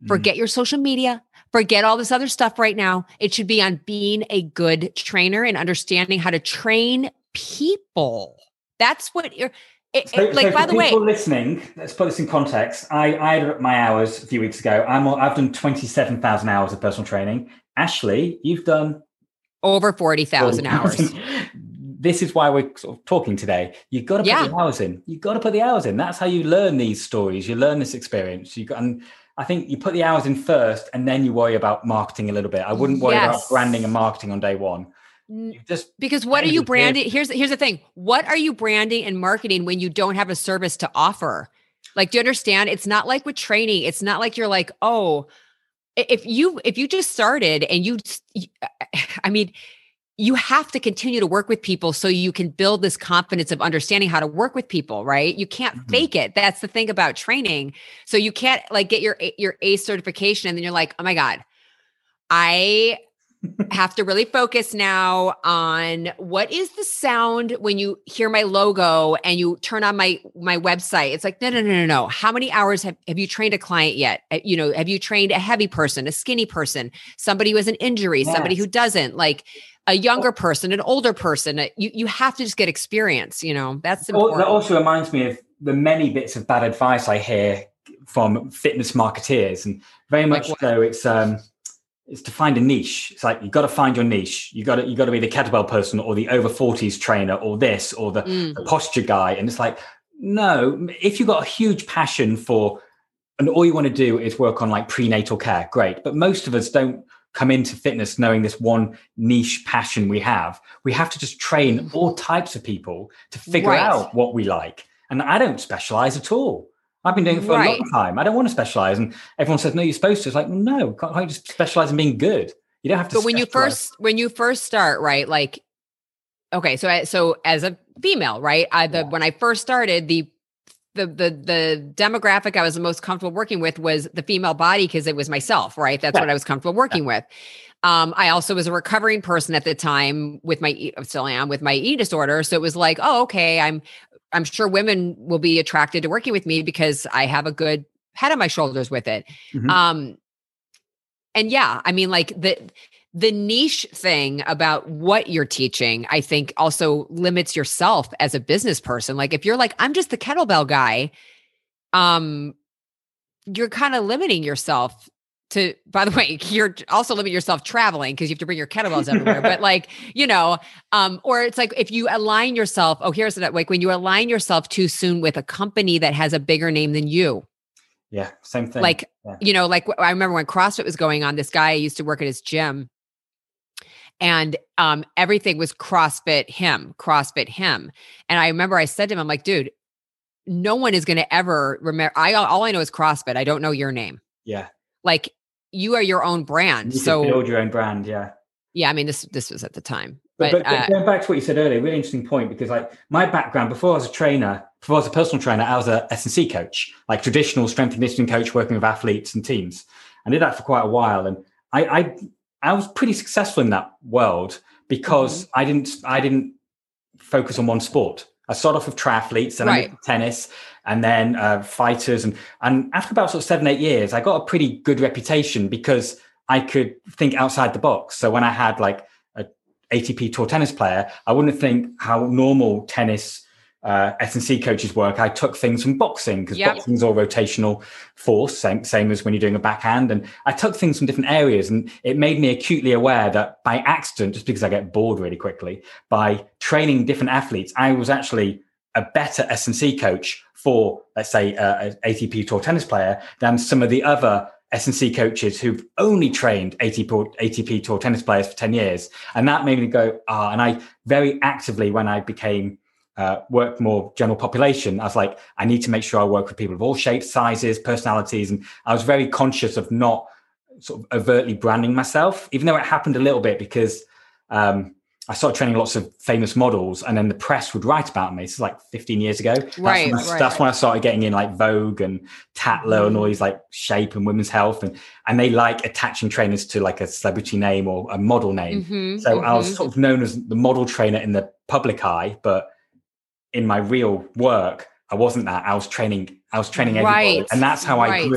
Forget your social media. Forget all this other stuff right now. It should be on being a good trainer and understanding how to train people. That's what you're it, so, it, like, so by for the way, people listening, let's put this in context. I, I added up my hours a few weeks ago. I'm, I've done twenty-seven thousand hours of personal training. Ashley, you've done over forty thousand hours. This is why we're sort of talking today. You've got to put yeah. the hours in. You've got to put the hours in. That's how you learn these stories. You learn this experience. You got, and I think you put the hours in first, and then you worry about marketing a little bit. I wouldn't worry yes. about branding and marketing on day one. You just because what are you branding? Here's here's the thing. What are you branding and marketing when you don't have a service to offer? Like, do you understand? It's not like with training. It's not like you're like, oh, if you if you just started and you, I mean. You have to continue to work with people so you can build this confidence of understanding how to work with people, right? You can't mm-hmm. fake it. That's the thing about training. So you can't like get your your A C E certification and then you're like, oh my God, I have to really focus now on what is the sound when you hear my logo and you turn on my my website. It's like, no, no, no, no, no. How many hours have, have you trained a client yet? You know, have you trained a heavy person, a skinny person, somebody who has an injury, yes. somebody who doesn't, like a younger person, an older person? You you have to just get experience, you know, that's important. That also reminds me of the many bits of bad advice I hear from fitness marketeers, and very much like so it's, um, it's to find a niche. It's like, you got to find your niche. You got to, you got to be the kettlebell person or the over forties trainer or this, or the, mm. the posture guy. And it's like, no, if you've got a huge passion for, and all you want to do is work on like prenatal care, great. But most of us don't come into fitness knowing this one niche passion we have. We have to just train all types of people to figure right. out what we like. And I don't specialize at all. I've been doing it for right. a long time. I don't want to specialize. And everyone says, no, you're supposed to. It's like, no, can't I just specialize in being good? You don't have to. But when specialize. you first, when you first start, right? Like, okay. So, so as a female, right? I, the, yeah. when I first started, the, the, the, the demographic I was the most comfortable working with was the female body, because it was myself, right? That's yeah. what I was comfortable working yeah. with. Um, I also was a recovering person at the time with my, still am with my eating disorder. So it was like, oh, okay. I'm, I'm sure women will be attracted to working with me because I have a good head on my shoulders with it. Mm-hmm. Um, and yeah, I mean, like the, the niche thing about what you're teaching, I think also limits yourself as a business person. Like if you're like, I'm just the kettlebell guy, um, you're kind of limiting yourself to, by the way, you're also limiting yourself traveling because you have to bring your kettlebells everywhere. But like, you know, um, or it's like if you align yourself, oh, here's that, like when you align yourself too soon with a company that has a bigger name than you. Yeah, same thing. Like, yeah. you know, like I remember when CrossFit was going on, this guy used to work at his gym and um, everything was CrossFit him, CrossFit him. And I remember I said to him, I'm like, dude, no one is going to ever remember. I, all I know is CrossFit. I don't know your name. Yeah. Like you are your own brand. You so build your own brand. Yeah. Yeah. I mean, this, this was at the time, but, but, but uh, going back to what you said earlier, really interesting point, because like my background before I was a trainer, before I was a personal trainer, I was a S and C coach, like traditional strength and conditioning coach working with athletes and teams. I did that for quite a while. And I, I, I was pretty successful in that world because mm-hmm. I didn't, I didn't focus on one sport. I started off with triathletes and right. I moved to tennis and then uh, fighters. And, and after about sort of seven, eight years, I got a pretty good reputation because I could think outside the box. So when I had like a A T P tour tennis player, I wouldn't think how normal tennis uh, S and C coaches work. I took things from boxing because yep. boxing is all rotational force, same, same as when you're doing a backhand. And I took things from different areas, and it made me acutely aware that by accident, just because I get bored really quickly, by training different athletes, I was actually a better S and C coach for, let's say, uh, an A T P tour tennis player than some of the other S and C coaches who've only trained A T P, A T P tour tennis players for ten years. And that made me go, ah, and I very actively, when I became Uh, work more general population, I was like, I need to make sure I work with people of all shapes, sizes, personalities. And I was very conscious of not sort of overtly branding myself, even though it happened a little bit because um, I started training lots of famous models and then the press would write about me. This is like fifteen years ago. That's right. When I, right, that's right. when I started getting in like Vogue and Tatler mm. and all these like shape and women's health. And, and they like attaching trainers to like a celebrity name or a model name. Mm-hmm, so mm-hmm. I was sort of known as the model trainer in the public eye, but in my real work, I wasn't that. I was training, I was training everybody. Right. And that's how right. I grew.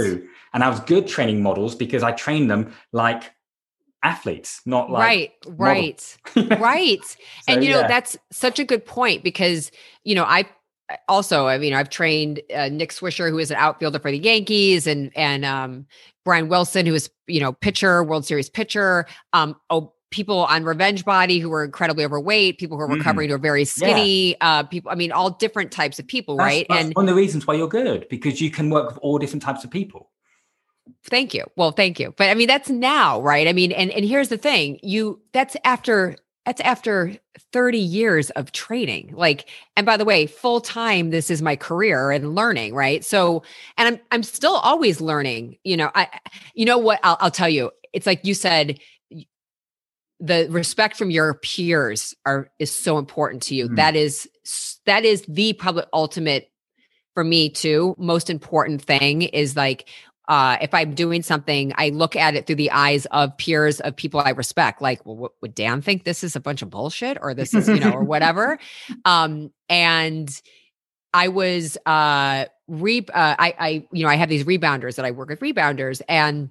And I was good training models because I trained them like athletes, not like right, right, right. So, and you know, yeah. that's such a good point because, you know, I also, I mean, I've trained uh, Nick Swisher, who is an outfielder for the Yankees, and, and um, Brian Wilson, who is, you know, pitcher, World Series pitcher, um, oh, people on Revenge Body who were incredibly overweight, people who are recovering Mm. who are very skinny, yeah. uh, people, I mean, all different types of people, That's, right? that's and one of the reasons why you're good, because you can work with all different types of people. Thank you. Well, thank you. But I mean, that's now, right? I mean, and and here's the thing, you that's after that's after thirty years of training. Like, and by the way, full time, this is my career and learning, right? So, and I'm I'm still always learning. You know, I you know what? I'll I'll tell you. It's like you said, the respect from your peers are is so important to you. Mm. That is that is the probably ultimate for me too. Most important thing is like, Uh, if I'm doing something, I look at it through the eyes of peers of people I respect. Like, well, what, would Dan think this is a bunch of bullshit, or this is, you know, or whatever? Um, and I was, uh, re, uh, I, I, you know, I have these rebounders that I work with rebounders, and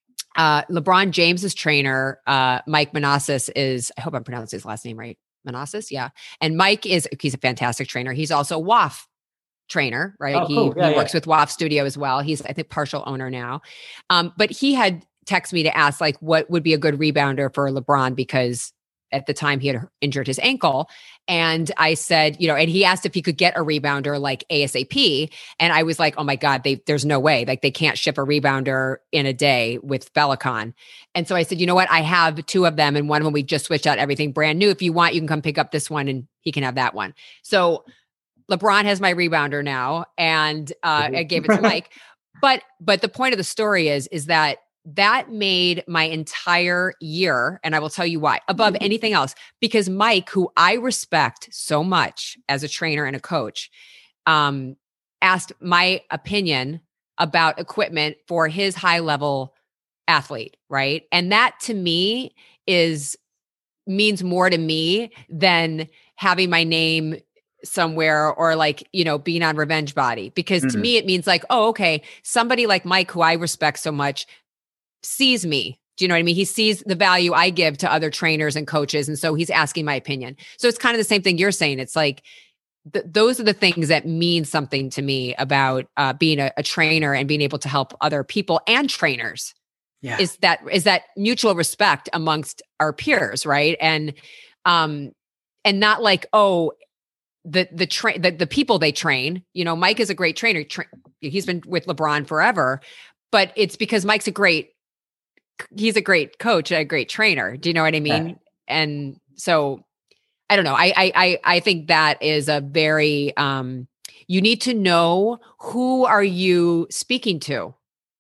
uh, LeBron James's trainer, uh, Mike Manassas is, I hope I'm pronouncing his last name right. Manassas. Yeah. And Mike is, he's a fantastic trainer. He's also a W A F trainer, right? Oh, he cool. yeah, he works yeah. with W A F Studio as well. He's, I think, partial owner now. Um, but he had texted me to ask, like, what would be a good rebounder for LeBron, because at the time he had injured his ankle. And I said, you know, and he asked if he could get a rebounder like ASAP. And I was like, oh my God, they, there's no way. Like, they can't ship a rebounder in a day with Bellicon. And so I said, you know what? I have two of them. And one of them, we just switched out everything brand new. If you want, you can come pick up this one and he can have that one. So LeBron has my rebounder now, and uh, I gave it to Mike. But but the point of the story is is that that made my entire year, and I will tell you why, above anything else, because Mike, who I respect so much as a trainer and a coach, um, asked my opinion about equipment for his high level athlete, right? And that to me is means more to me than having my name somewhere, or like, you know, being on Revenge Body, because mm-hmm. to me, it means like, oh, okay, somebody like Mike, who I respect so much, sees me. Do you know what I mean? He sees the value I give to other trainers and coaches. And so he's asking my opinion. So it's kind of the same thing you're saying. It's like, th- those are the things that mean something to me about uh, being a, a trainer and being able to help other people and trainers. Yeah. Is that, is that mutual respect amongst our peers. Right. And, um, and not like, oh, the the train the, the people they train, you know, Mike is a great trainer. Tra- he's been with LeBron forever, but it's because Mike's a great, he's a great coach, a great trainer. Do you know what I mean? Yeah. And so I don't know. I, I, I, I think that is a very, um, you need to know who are you speaking to,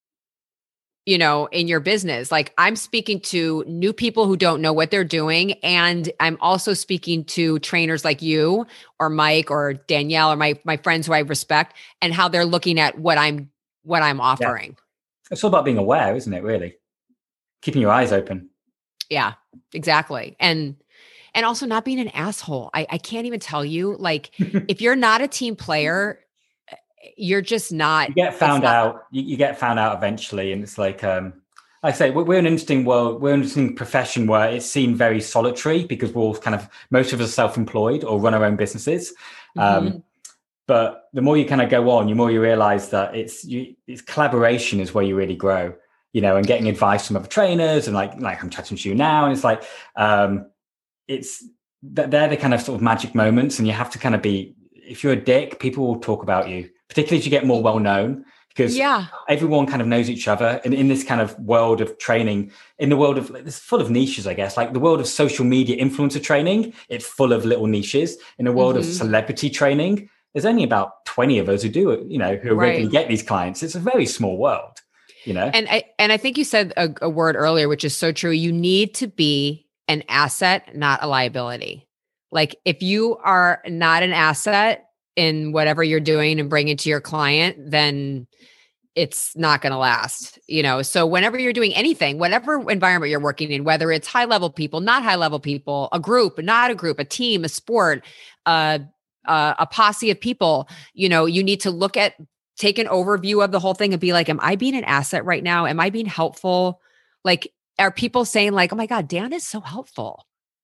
you know, in your business. Like, I'm speaking to new people who don't know what they're doing. And I'm also speaking to trainers like you or Mike or Danielle or my, my friends who I respect, and how they're looking at what I'm, what I'm offering. Yeah. It's all about being aware, isn't it? Really keeping your eyes open. Yeah, exactly. And, and also not being an asshole. I, I can't even tell you, like, if you're not a team player, you're just not. You get found not, out. You, you get found out eventually, and it's like, um, like I say, we're, we're an interesting world. We're an interesting profession where it's seen very solitary, because we're all kind of, most of us are self-employed or run our own businesses. Mm-hmm. Um, but the more you kind of go on, the more you realize that it's you, it's collaboration is where you really grow. You know, and getting advice from other trainers, and like like I'm chatting to you now, and it's like, um, it's they're the kind of sort of magic moments, and you have to kind of be. If you're a dick, people will talk about you, particularly as you get more well known, because yeah. everyone kind of knows each other. And in this kind of world of training, in the world of, it's full of niches, I guess, like the world of social media influencer training, it's full of little niches. In the world mm-hmm. of celebrity training, there's only about twenty of us who do it, you know, who right. regularly get these clients. It's a very small world, you know? And I, and I think you said a, a word earlier, which is so true. You need to be an asset, not a liability. Like, if you are not an asset in whatever you're doing and bringing to your client, then it's not going to last, you know? So whenever you're doing anything, whatever environment you're working in, whether it's high level people, not high level people, a group, not a group, a team, a sport, uh, uh, a posse of people, you know, you need to look at take an overview of the whole thing and be like, am I being an asset right now? Am I being helpful? Like, are people saying like, oh my God, Dan is so helpful.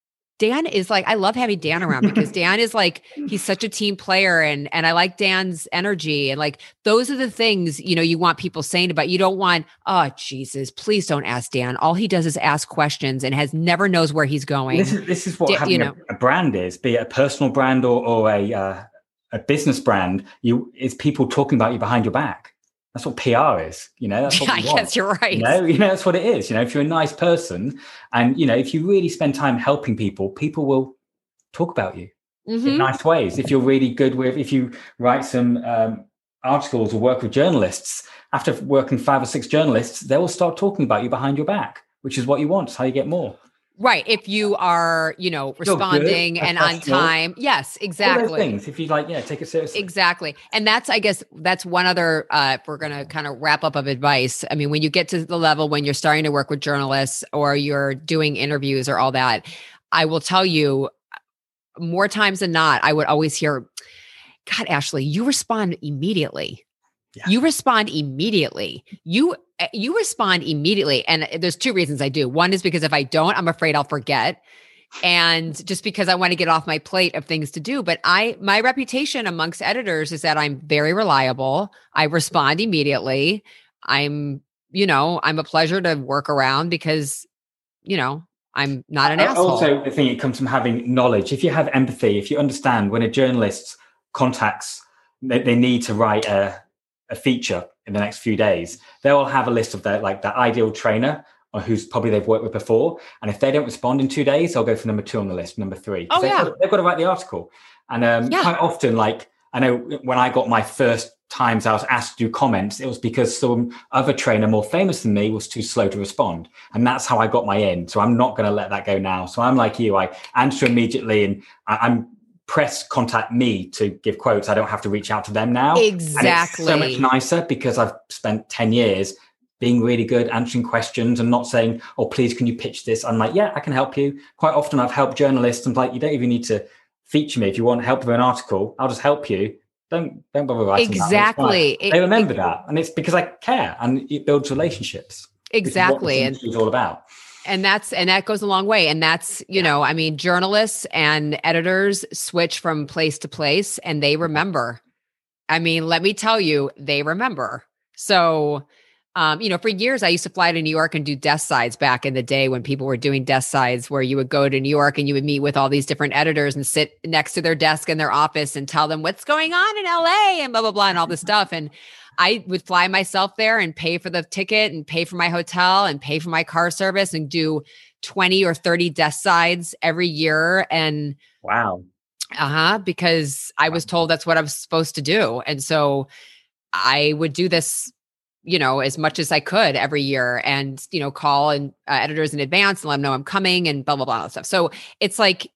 Dan is like, I love having Dan around because Dan is like, he's such a team player and, and I like Dan's energy. And like, those are the things, you know, you want people saying about, you don't want, oh, Jesus, please don't ask Dan. All he does is ask questions and has never knows where he's going. This is, this is what Da- having you know, a, a brand is, be it a personal brand or, or a, uh, a business brand. You, it's people talking about you behind your back. That's what P R is, you know. That's what I we want. guess you're right. You know, you know, that's what it is. You know, if you're a nice person, and you know, if you really spend time helping people, people will talk about you Mhm. in nice ways. If you're really good with, if you write some um, articles or work with journalists, after working five or six journalists, they will start talking about you behind your back, which is what you want. It's how you get more. Right. If you are, you know, You're responding good, and on professional. time. Yes, All exactly. those things. If you like, yeah, take it seriously. Exactly. And that's, I guess, that's one other, uh, if we're going to kind of wrap up of advice. I mean, when you get to the level when you're starting to work with journalists or you're doing interviews or all that, I will tell you more times than not, I would always hear, God, Ashley, you respond immediately. Yeah. You respond immediately. You you respond immediately. And there's two reasons I do. One is because if I don't, I'm afraid I'll forget. And just because I want to get off my plate of things to do. But I my reputation amongst editors is that I'm very reliable. I respond immediately. I'm, you know, I'm a pleasure to work around because, you know, I'm not an I, asshole. Also, I think it comes from having knowledge. If you have empathy, if you understand when a journalist contacts, they, they need to write a, a feature in the next few days, they will have a list of their like their ideal trainer or who's probably they've worked with before. And if they don't respond in two days, they'll go for number two on the list, number three. Oh, they've, yeah. got, they've got to write the article. And um, Yeah. quite often, like I know when I got my first times I was asked to do comments, it was because some other trainer more famous than me was too slow to respond. And that's how I got my in. So I'm not going to let that go now. So I'm like you, I answer immediately and I, I'm press contact me to give quotes. I don't have to reach out to them now. Exactly. And it's so much nicer because I've spent ten years being really good, answering questions and not saying, oh, please, can you pitch this? I'm like, yeah, I can help you. Quite often I've helped journalists and like, you don't even need to feature me. If you want help with an article, I'll just help you. Don't don't bother writing exactly. that. They remember it, that, and it's because I care, and it builds relationships. Exactly, and it's all about. And that's and that goes a long way. And that's you yeah. know, I mean, journalists and editors switch from place to place, and they remember. I mean, let me tell you, they remember. So. Um, you know, for years, I used to fly to New York and do desk sides back in the day when people were doing desk sides where you would go to New York and you would meet with all these different editors and sit next to their desk in their office and tell them what's going on in L A and blah, blah, blah, and all this stuff. And I would fly myself there and pay for the ticket and pay for my hotel and pay for my car service and do twenty or thirty desk sides every year. And wow. Uh-huh. Because I was told that's what I was supposed to do. And so I would do this you know, as much as I could every year and, you know, call and uh, editors in advance and let them know I'm coming and blah, blah, blah, blah stuff. So it's like,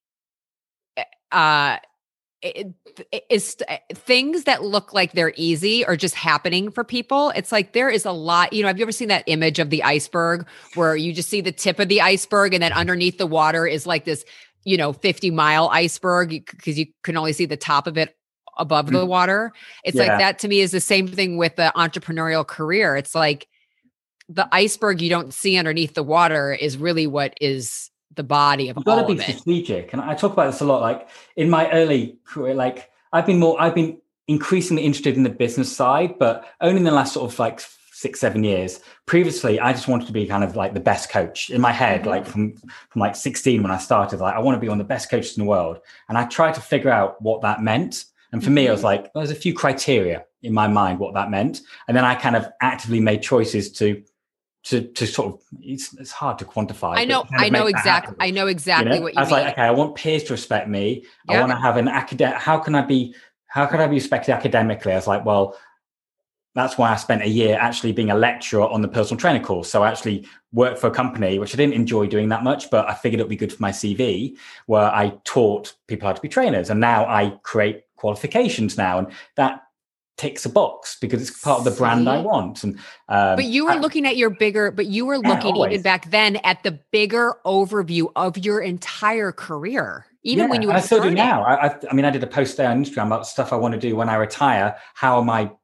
uh, it, it, it's things that look like they're easy or just happening for people. It's like, there is a lot, you know, have you ever seen that image of the iceberg where you just see the tip of the iceberg and then underneath the water is like this, you know, fifty mile iceberg because you can only see the top of it above the water. It's yeah. like that to me is the same thing with the entrepreneurial career. It's like the iceberg you don't see underneath the water is really what is the body of You've got all to be of it. strategic. And I talk about this a lot. Like in my early career, like I've been more, I've been increasingly interested in the business side, but only in the last sort of like six, seven years. Previously, I just wanted to be kind of like the best coach in my head, mm-hmm. like from, from like sixteen when I started, like I want to be one of the best coaches in the world. And I tried to figure out what that meant. And for mm-hmm. me, I was like, well, there's a few criteria in my mind what that meant. And then I kind of actively made choices to, to, to sort of, it's, it's hard to quantify. I know, I know exactly. I know exactly you know? what you I was mean. like, okay, I want peers to respect me. Yeah. I want to have an academic, how can I be, how can I be respected academically? I was like, well, that's why I spent a year actually being a lecturer on the personal trainer course. So I actually worked for a company, which I didn't enjoy doing that much, but I figured it'd be good for my C V, where I taught people how to be trainers. And now I create qualifications now. And that ticks a box because it's part of the brand I want. And um, But you were I, looking at your bigger, but you were looking yeah, even back then at the bigger overview of your entire career. Even yeah, when you were and I still starting. do now. I, I, I mean, I did a post there on Instagram about stuff I want to do when I retire. How am I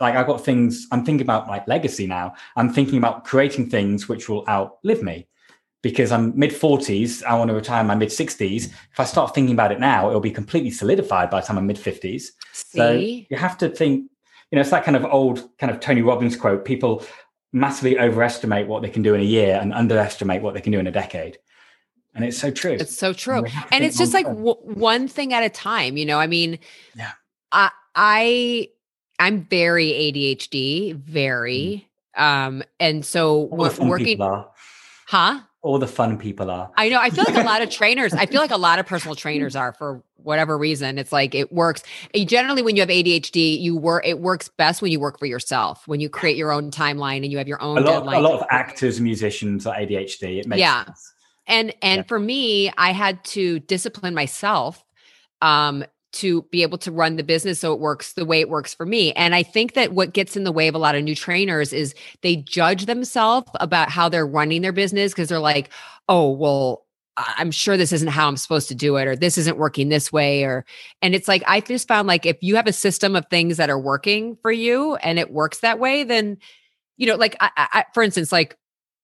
like I've got things, I'm thinking about like legacy now. I'm thinking about creating things which will outlive me. Because I'm mid forties, I want to retire in my mid sixties. If I start thinking about it now, it'll be completely solidified by the time I'm mid fifties. So you have to think, you know, it's that kind of old kind of Tony Robbins quote, people massively overestimate what they can do in a year and underestimate what they can do in a decade. And it's so true. It's so true. And it's just like w- one thing at a time, you know, I mean, yeah, I, I, I'm very A D H D, very, mm. um, and so All the working, huh? All the fun people are. I know. I feel like a lot of trainers, I feel like a lot of personal trainers are for whatever reason. It's like, it works. Generally, when you have A D H D, you work, it works best when you work for yourself, when you create your own timeline and you have your own a lot, deadline. A lot of actors, musicians are A D H D. It makes yeah. sense. And, and yeah. for me, I had to discipline myself, um, to be able to run the business so it works the way it works for me. And I think that what gets in the way of a lot of new trainers is they judge themselves about how they're running their business because they're like, oh, well, I'm sure this isn't how I'm supposed to do it, or this isn't working this way. Or, and it's like, I just found like, if you have a system of things that are working for you and it works that way, then, you know, like, I, I, for instance, like,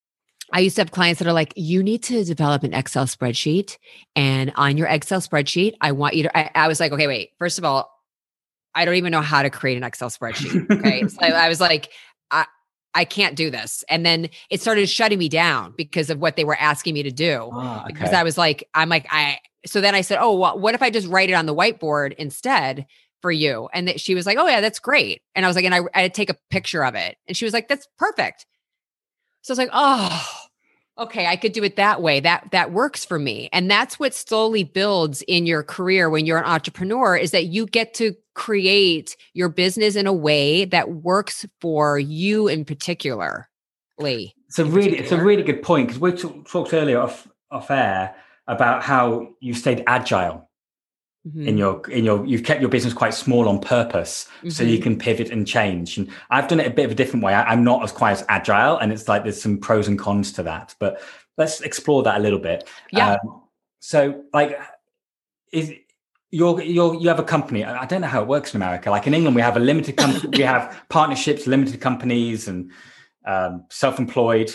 I used to have clients that are like, you need to develop an Excel spreadsheet. And on your Excel spreadsheet, I want you to, I, I was like, okay, wait, first of all, I don't even know how to create an Excel spreadsheet. Okay. So I, I was like, I, I can't do this. And then it started shutting me down because of what they were asking me to do. Ah, okay. Because I was like, I'm like, I, so then I said, oh, well, what if I just write it on the whiteboard instead for you? And that she was like, oh yeah, that's great. And I was like, and I, I had to take a picture of it. And she was like, that's perfect. So I was like, oh, okay, I could do it that way. That that works for me. And that's what slowly builds in your career when you're an entrepreneur, is that you get to create your business in a way that works for you in particular. Lee. It's a really, it's a really good point, because we t- talked earlier off, off air about how you stayed agile. Mm-hmm. In your, in your, you've kept your business quite small on purpose, mm-hmm. so you can pivot and change. And I've done it a bit of a different way. I, I'm not as quite as agile, and it's like there's some pros and cons to that. But let's explore that a little bit. Yeah. Um, so, like, is you're you're you have a company. I don't know how it works in America. Like in England, we have a limited company. We have partnerships, limited companies, and um, self-employed.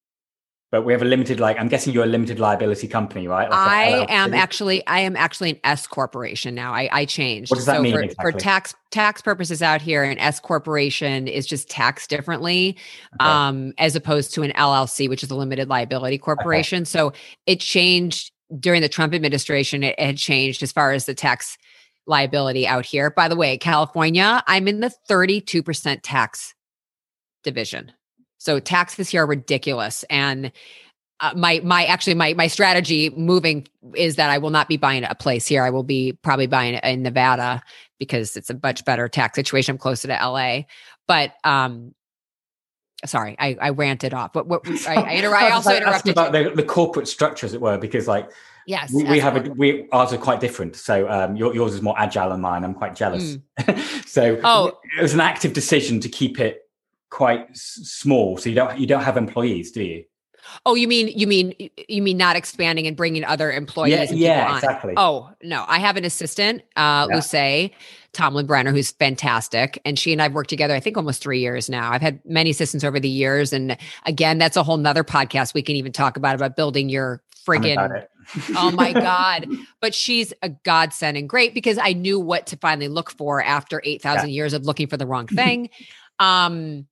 But we have a limited, like, I'm guessing you're a limited liability company, right? Like I am actually, I am actually an S corporation now. I, I changed. What does that so mean for, exactly? For tax tax purposes out here, an S corporation is just taxed differently, okay. um, as opposed to an L L C, which is a limited liability corporation. Okay. So it changed during the Trump administration. It, it had changed as far as the tax liability out here. By the way, California, I'm in the thirty-two percent tax division. So taxes here are ridiculous. And uh, my, my, actually my, my strategy moving is that I will not be buying a place here. I will be probably buying it in Nevada because it's a much better tax situation. I'm closer to L A, but, um, sorry, I, I ranted off, but what I, I, inter- I also interrupted about the, the corporate structure, as it were, because like, yes, we, we have a, we, ours are quite different. So um, your, yours is more agile than mine. I'm quite jealous. Mm. so oh. it was an active decision to keep it quite s- small, so you don't you don't have employees, do you? Oh, you mean you mean you mean not expanding and bringing other employees? Yeah, and yeah, people on. Exactly. Oh no, I have an assistant, uh, yeah. Luce Tomlin Brenner, who's fantastic, and she and I've worked together, I think, almost three years now. I've had many assistants over the years, and again, that's a whole nother podcast we can even talk about about building your friggin'. Oh my God. But she's a godsend and great, because I knew what to finally look for after eight thousand yeah. years of looking for the wrong thing. um.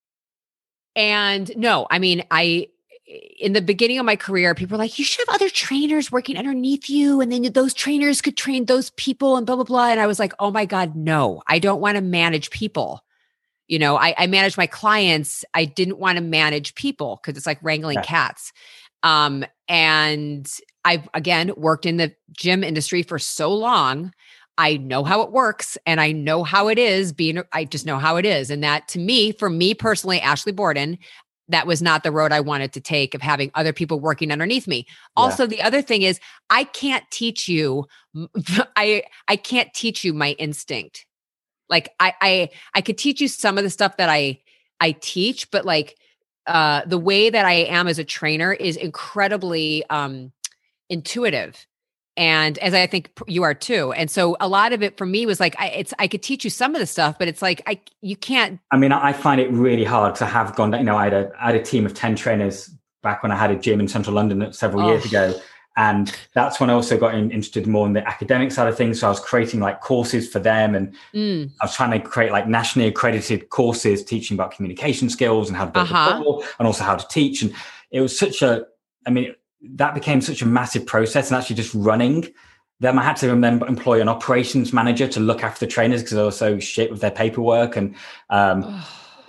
And no, I mean, I, in the beginning of my career, people were like, you should have other trainers working underneath you. And then those trainers could train those people and blah, blah, blah. And I was like, oh my God, no, I don't want to manage people. You know, I, I manage my clients. I didn't want to manage people because it's like wrangling yeah. cats. Um, and I've, again, worked in the gym industry for so long. I know how it works, and I know how it is being, I just know how it is. And that, to me, for me personally, Ashley Borden, that was not the road I wanted to take, of having other people working underneath me. Yeah. Also, the other thing is, I can't teach you, I, I can't teach you my instinct. Like I, I, I could teach you some of the stuff that I, I teach, but like, uh, the way that I am as a trainer is incredibly, um, intuitive. And as I think you are too. And so a lot of it for me was like, I, it's, I could teach you some of the stuff, but it's like, I, you can't. I mean, I find it really hard to have gone down, you know, I had a, I had a team of ten trainers back when I had a gym in central London several oh. years ago. And that's when I also got in, interested more in the academic side of things. So I was creating like courses for them. And mm. I was trying to create like nationally accredited courses teaching about communication skills and how to build uh-huh. a bubble and also how to teach. And it was such a, I mean, that became such a massive process, and actually just running them. I had to remember employ an operations manager to look after the trainers because they were so shit with their paperwork. And um,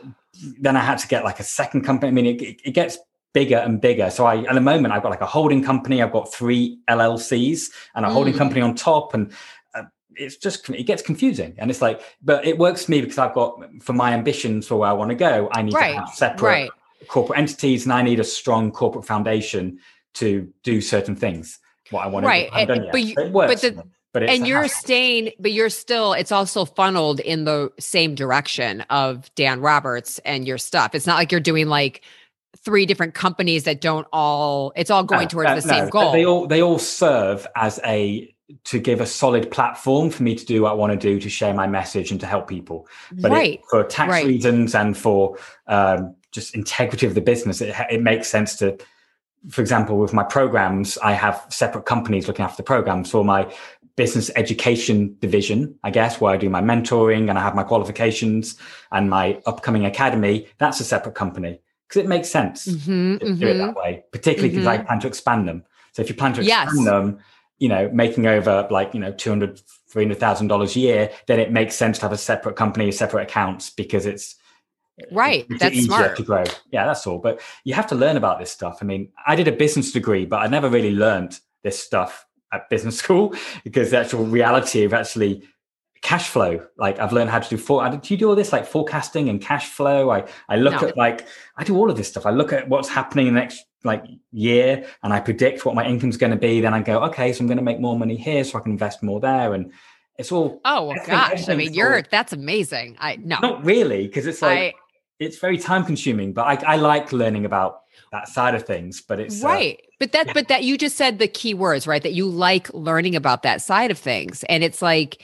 then I had to get like a second company. I mean, it, it gets bigger and bigger. So I, at the moment, I've got like a holding company. I've got three L L Cs and a mm. holding company on top. And uh, it's just, it gets confusing. And it's like, but it works for me because I've got, for my ambitions for where I want to go, I need right. to have separate right. corporate entities, and I need a strong corporate foundation to do certain things. What I want right. to do. I haven't done yet. But, you, so it works, but, the, but it's and you're staying, but you're still, it's also funneled in the same direction of Dan Roberts and your stuff. It's not like you're doing like three different companies that don't all, it's all going no, towards no, the same no. goal. They all, they all serve as a, to give a solid platform for me to do what I want to do, to share my message and to help people. But right. it, for tax right. reasons and for um, just integrity of the business, it, it makes sense to, for example, with my programs, I have separate companies looking after the programs. For my business education division, I guess, where I do my mentoring and I have my qualifications and my upcoming academy, that's a separate company because it makes sense mm-hmm, to mm-hmm. do it that way, particularly because mm-hmm. I plan to expand them. So if you plan to expand yes. them, you know, making over like, you know, two hundred thousand dollars, three hundred thousand dollars a year, then it makes sense to have a separate company, separate accounts, because it's, right. It's that's easier smart to grow. Yeah, that's all. But you have to learn about this stuff. I mean, I did a business degree, but I never really learned this stuff at business school because the actual reality of actually cash flow, like I've learned how to do for, do you do all this like forecasting and cash flow? I, I look no. at like, I do all of this stuff. I look at what's happening in the next like year and I predict what my income's going to be. Then I go, okay, so I'm going to make more money here so I can invest more there. And it's all. Oh, well, gosh. I mean, you're, all, that's amazing. I no, not really. Cause it's like, I, it's very time consuming, but I, I like learning about that side of things, but it's right. Uh, but that, yeah. but that you just said the key words, right? That you like learning about that side of things. And it's like,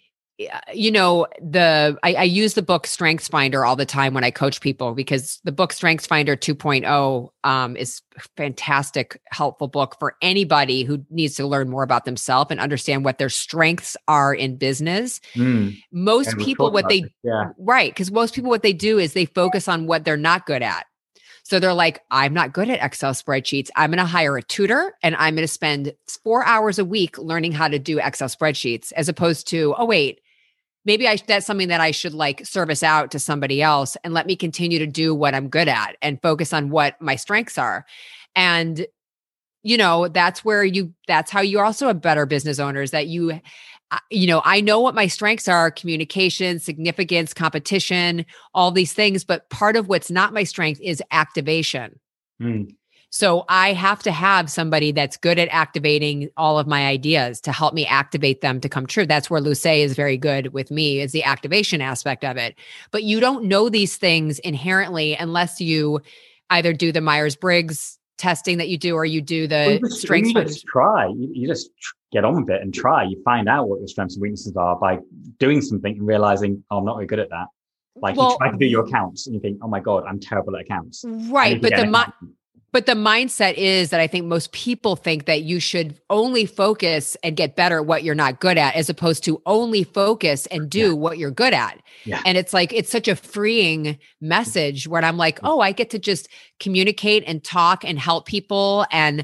you know, the, I, I use the book Strengths Finder all the time when I coach people, because the book Strengths Finder two point oh um, is a fantastic, helpful book for anybody who needs to learn more about themselves and understand what their strengths are in business. Mm. Most people, what they, yeah. right. Cause most people, what they do is they focus on what they're not good at. So they're like, I'm not good at Excel spreadsheets. I'm going to hire a tutor and I'm going to spend four hours a week learning how to do Excel spreadsheets, as opposed to, oh, wait, maybe I, that's something that I should like service out to somebody else and let me continue to do what I'm good at and focus on what my strengths are. And, you know, that's where you, that's how you're also a better business owner, is that you, you know, I know what my strengths are: communication, significance, competition, all these things. But part of what's not my strength is activation. Mm. So I have to have somebody that's good at activating all of my ideas to help me activate them to come true. That's where Luce is very good with me, is the activation aspect of it. But you don't know these things inherently unless you either do the Myers-Briggs testing that you do, or you do the well, you just, strengths. You just try. You, you just get on with it and try. You find out what your strengths and weaknesses are by doing something and realizing, oh, I'm not very good at that. Like well, you try to do your accounts and you think, oh my God, I'm terrible at accounts. Right. But the mi- But the mindset is that I think most people think that you should only focus and get better at what you're not good at, as opposed to only focus and do yeah. what you're good at. Yeah. And it's like, it's such a freeing message when I'm like, oh, I get to just communicate and talk and help people and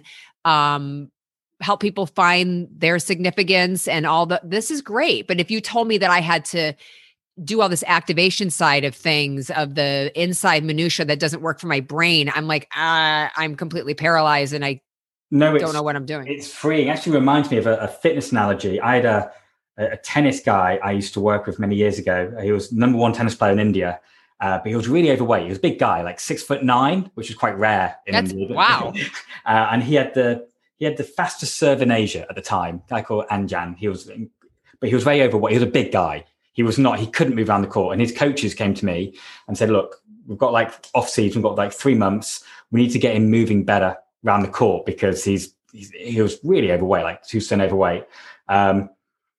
um, help people find their significance and all the, this is great. But if you told me that I had to do all this activation side of things, of the inside minutia that doesn't work for my brain, I'm like, uh, I'm completely paralyzed and I no, don't know what I'm doing. It's freeing. It actually reminds me of a, a fitness analogy. I had a, a tennis guy I used to work with many years ago. He was number one tennis player in India, uh, but he was really overweight. He was a big guy, like six foot nine, which is quite rare in That's, India. Wow. uh, and he had the he had the fastest serve in Asia at the time, a guy called Anjan. He was, but he was very overweight. He was a big guy. He was not, he couldn't move around the court. And his coaches came to me and said, look, we've got like off season, we've got like three months. We need to get him moving better around the court because he's, he was really overweight, like two stone overweight. Um,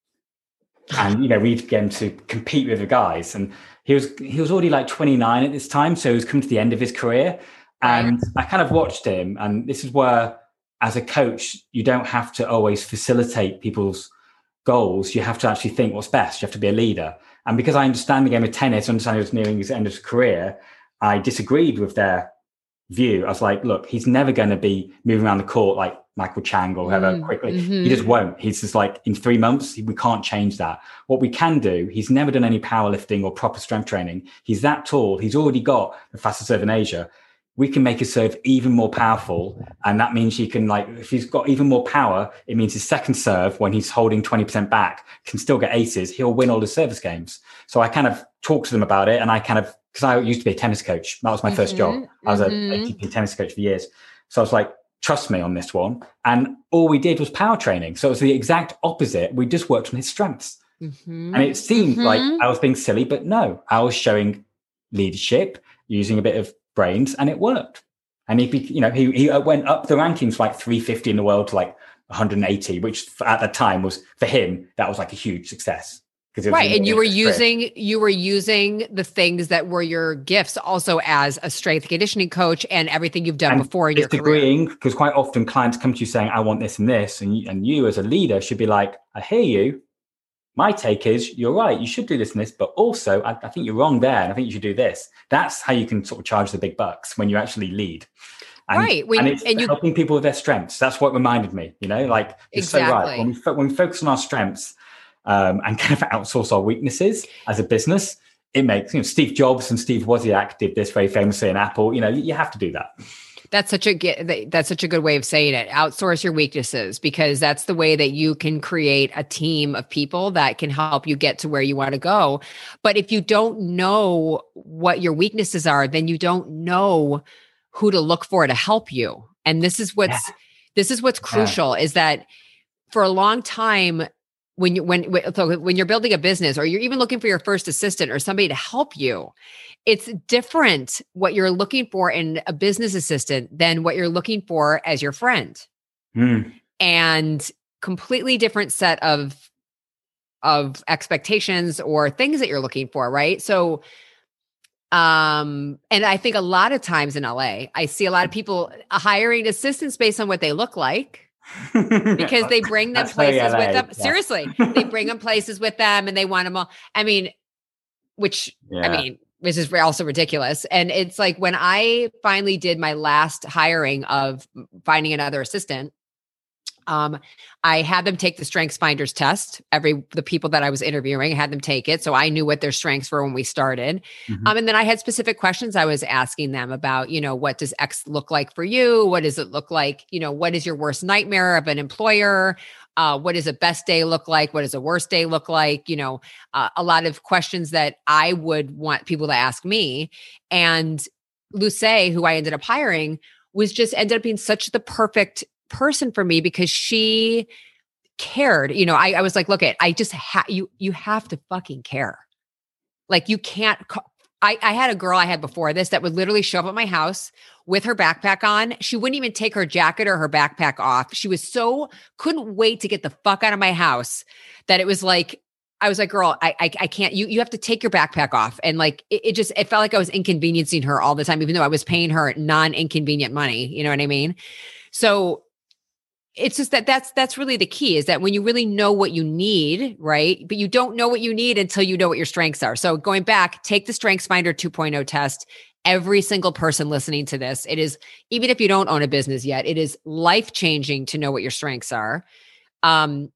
and, you know, we'd get him to compete with the guys. And he was, he was already like twenty-nine at this time. So he was coming to the end of his career. And I kind of watched him. And this is where, as a coach, you don't have to always facilitate people's goals. You have to actually think what's best. You have to be a leader. And because I understand the game of tennis, understand he was nearing his end of his career, I disagreed with their view. I was like, look, he's never going to be moving around the court like Michael Chang or whoever mm, quickly. Mm-hmm. He just won't. He's just like, in three months, we can't change that. What we can do, he's never done any powerlifting or proper strength training. He's that tall. He's already got the fastest serve in Asia. We can make his serve even more powerful. And that means he can, like, if he's got even more power, it means his second serve, when he's holding twenty percent back, can still get aces. He'll win all the service games. So I kind of talked to them about it. And I kind of, because I used to be a tennis coach. That was my mm-hmm. first job. I was mm-hmm. an A T P tennis coach for years. So I was like, trust me on this one. And all we did was power training. So it was the exact opposite. We just worked on his strengths. Mm-hmm. And it seemed mm-hmm. like I was being silly, but no, I was showing leadership, using a bit of brains, and it worked. And he, you know, he he went up the rankings like three fifty in the world to like one hundred eighty, which at the time was, for him, that was like a huge success. Right, and you were using trip. you were using the things that were your gifts also as a strength and conditioning coach, and everything you've done and before in your career. Agreeing, because quite often clients come to you saying, "I want this and this," and you, and you as a leader should be like, "I hear you. My take is you're right. You should do this and this, but also I, I think you're wrong there, and I think you should do this." That's how you can sort of charge the big bucks, when you actually lead. And, right. When, and it's and you, helping people with their strengths. That's what reminded me, you know, like you're exactly. so right. When we, fo- when we focus on our strengths um, and kind of outsource our weaknesses as a business, it makes, you know, Steve Jobs and Steve Wozniak did this very famously in Apple. You know, you have to do that. That's such a that's such a good way of saying it. Outsource your weaknesses, because that's the way that you can create a team of people that can help you get to where you want to go. But if you don't know what your weaknesses are, then you don't know who to look for to help you. And this is what's yeah. this is what's crucial yeah. is that for a long time, when you when when you're building a business, or you're even looking for your first assistant or somebody to help you, it's different what you're looking for in a business assistant than what you're looking for as your friend. Mm. And completely different set of, of expectations or things that you're looking for, right? So, um, and I think a lot of times in L A, I see a lot of people hiring assistants based on what they look like. Because they bring them places with them. Yeah. Seriously, they bring them places with them, and they want them all. I mean, which, yeah. I mean, this is also ridiculous. And it's like, when I finally did my last hiring of finding another assistant, um, I had them take the Strengths Finders test. Every, the people that I was interviewing, I had them take it. So I knew what their strengths were when we started. Mm-hmm. Um, and then I had specific questions I was asking them about, you know, what does X look like for you? What does it look like? You know, what is your worst nightmare of an employer? Uh, what does a best day look like? What does a worst day look like? You know, uh, a lot of questions that I would want people to ask me. And Luce, who I ended up hiring, was just ended up being such the perfect person for me, because she cared. You know, I, I was like, look, it, I just ha- you, you have to fucking care. Like, you can't, co- I, I had a girl I had before this that would literally show up at my house with her backpack on. She wouldn't even take her jacket or her backpack off. She was so, couldn't wait to get the fuck out of my house, that it was like, I was like, girl, I, I, I can't, you, you have to take your backpack off. And like, it, it just, it felt like I was inconveniencing her all the time, even though I was paying her non-inconvenient money. You know what I mean? So it's just that that's, that's really the key, is that when you really know what you need, right? But you don't know what you need until you know what your strengths are. So going back, take the Strengths Finder two point oh test. Every single person listening to this, it is, even if you don't own a business yet, it is life-changing to know what your strengths are. Um,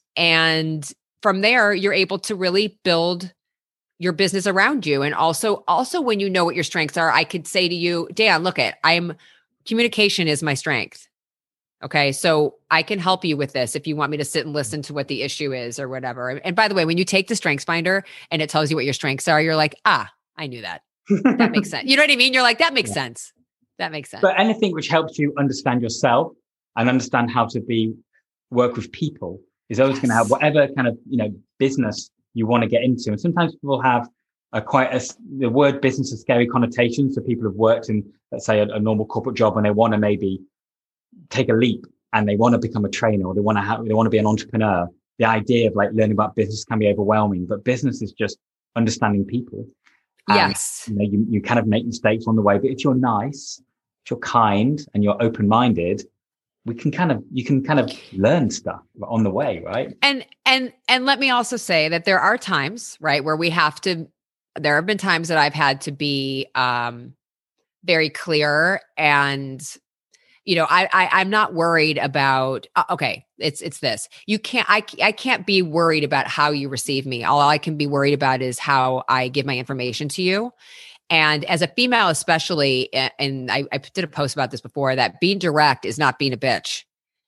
and from there, you're able to really build your business around you. And also, also when you know what your strengths are, I could say to you, Dan, look at, I'm, communication is my strength. Okay. So I can help you with this if you want me to sit and listen to what the issue is or whatever. And by the way, when you take the Strengths Finder and it tells you what your strengths are, you're like, ah, I knew that. That makes sense. You know what I mean? You're like, that makes yeah. sense. That makes sense. But anything which helps you understand yourself and understand how to be, work with people is always yes. going to have whatever kind of, you know, business you want to get into. And sometimes people have a quite a, the word business has scary connotations. So people have worked in, let's say, a, a normal corporate job, and they want to maybe take a leap and they want to become a trainer, or they want to have, they want to be an entrepreneur, the idea of like learning about business can be overwhelming, but business is just understanding people. And, Yes. you know, you, you kind of make mistakes on the way, but if you're nice, if you're kind and you're open-minded, we can kind of, you can kind of learn stuff on the way, right? And, and, and let me also say that there are times, right, where we have to, there have been times that I've had to be, um, very clear, and, you know, I, I, I'm not worried about, uh, okay, it's, it's this, you can't, I, I can't be worried about how you receive me. All I can be worried about is how I give my information to you. And as a female, especially, and I, I did a post about this before, that being direct is not being a bitch.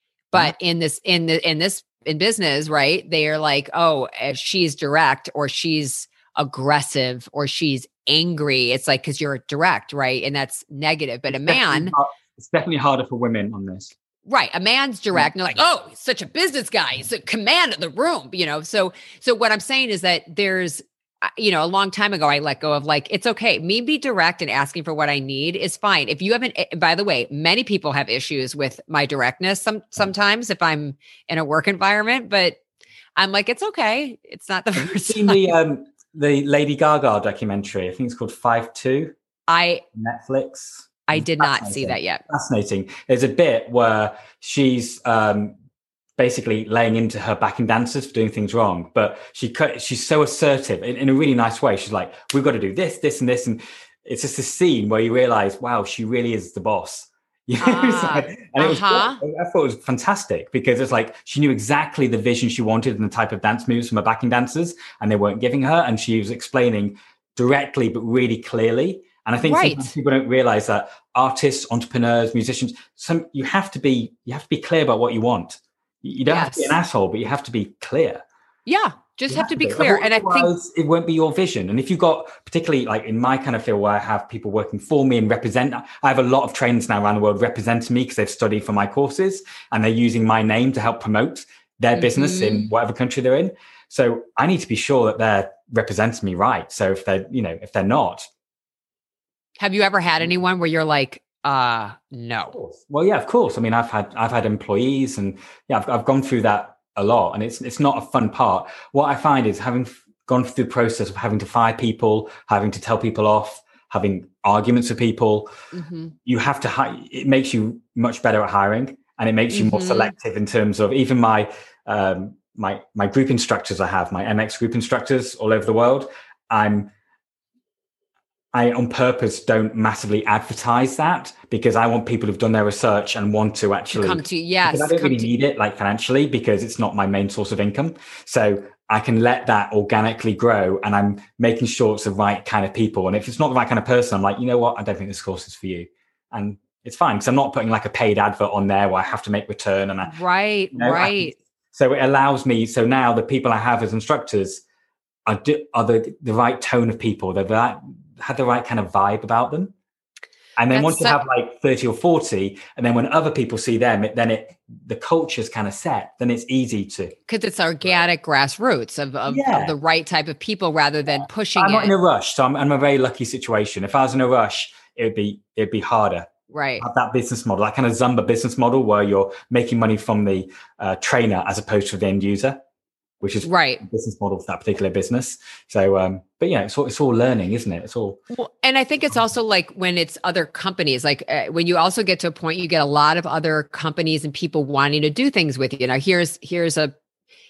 But in this, in the, in this, in business, right? They are like, oh, if she's direct, or she's aggressive, or she's angry. It's like, cause you're direct, right? And that's negative. But It's a man, hard, it's definitely harder for women on this. right? A man's direct, and they're like, oh, he's such a business guy. He's a command of the room, you know? So, so what I'm saying is that there's, you know, a long time ago, I let go of like, it's okay. Me be direct and asking for what I need is fine. If you haven't, by the way, many people have issues with my directness some, sometimes if I'm in a work environment, but I'm like, it's okay. It's not the Have you first seen time. the, um, the Lady Gaga documentary? I think it's called Five Two. I, Netflix. I It's did not see that yet. Fascinating. There's a bit where she's um, basically laying into her backing dancers for doing things wrong, but she she's so assertive in, in a really nice way. She's like, we've got to do this, this, and this. And it's just a scene where you realize, wow, she really is the boss. You know? Ah, and it was, uh-huh. I thought it was fantastic, because it's like she knew exactly the vision she wanted and the type of dance moves from her backing dancers, and they weren't giving her. And she was explaining directly, but really clearly. And I think Right. sometimes people don't realize that artists, entrepreneurs, musicians, some you have to be you have to be clear about what you want. You don't have to be an Yes. asshole, but you have to be clear. Yeah. Just You have to be clear. And I think Otherwise, it won't be your vision. And if you've got, particularly like in my kind of field where I have people working for me and represent, I have a lot of trainers now around the world representing me because they've studied for my courses and they're using my name to help promote their business Mhm. in whatever country they're in. So I need to be sure that they're representing me right. So if they're, you know, if they're not. Have you ever had anyone where you're like, uh, no? Well, yeah, of course. I mean, I've had, I've had employees, and yeah, I've, I've gone through that a lot, and it's, it's not a fun part. What I find is having f- gone through the process of having to fire people, having to tell people off, having arguments with people, Mm-hmm. you have to, hi- it makes you much better at hiring, and it makes you more Mhm. selective in terms of even my, um, my, my group instructors I have, my M X group instructors all over the world. I'm, I on purpose don't massively advertise that, because I want people who've done their research and want to actually Come to, yes. because I don't come really to, need it like financially, because it's not my main source of income. So I can let that organically grow, and I'm making sure it's the right kind of people. And if it's not the right kind of person, I'm like, you know what? I don't think this course is for you. And it's fine, because I'm not putting like a paid advert on there where I have to make return. And I, right, you know, I right. can, so it allows me. So now the people I have as instructors are, are the, the right tone of people. They're that had the right kind of vibe about them. And then That's once you so- have like thirty or forty, and then when other people see them, it, then it the culture's kind of set. Then it's easy to. Because it's organic grassroots of, of, Yeah. of the right type of people rather than pushing I'm not it. in a rush, so I'm, I'm in a very lucky situation. If I was in a rush, it would be it'd be harder. Right. Have that business model, that kind of Zumba business model, where you're making money from the uh, trainer as opposed to the end user, which is Right. the business model for that particular business. So, um, but yeah, it's all it's all learning, isn't it? It's all. Well, and I think it's also like when it's other companies, like uh, when you also get to a point, you get a lot of other companies and people wanting to do things with you. Now, here's here's a,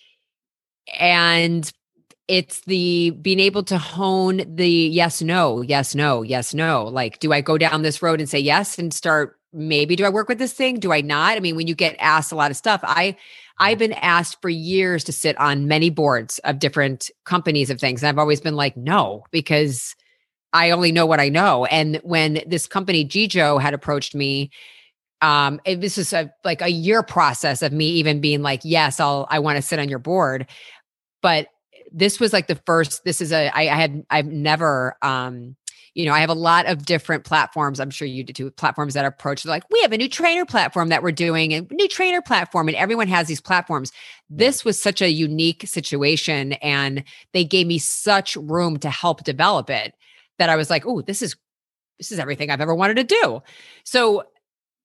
and it's the being able to hone the yes, no, yes, no, yes, no. Like, do I go down this road and say yes and start? Maybe do I work with this thing? Do I not? I mean, when you get asked a lot of stuff, I I've been asked for years to sit on many boards of different companies of things. And I've always been like, no, because I only know what I know. And when this company, Gijo, had approached me, um, it, this was a, like a year process of me even being like, yes, I'll, I want to sit on your board. But this was like the first, this is a, I, I had, I've never, um, you know, I have a lot of different platforms. I'm sure you do too, platforms that approach. They're like, we have a new trainer platform that we're doing, and new trainer platform, and everyone has these platforms. This was such a unique situation, and they gave me such room to help develop it that I was like, oh, this is, this is everything I've ever wanted to do. So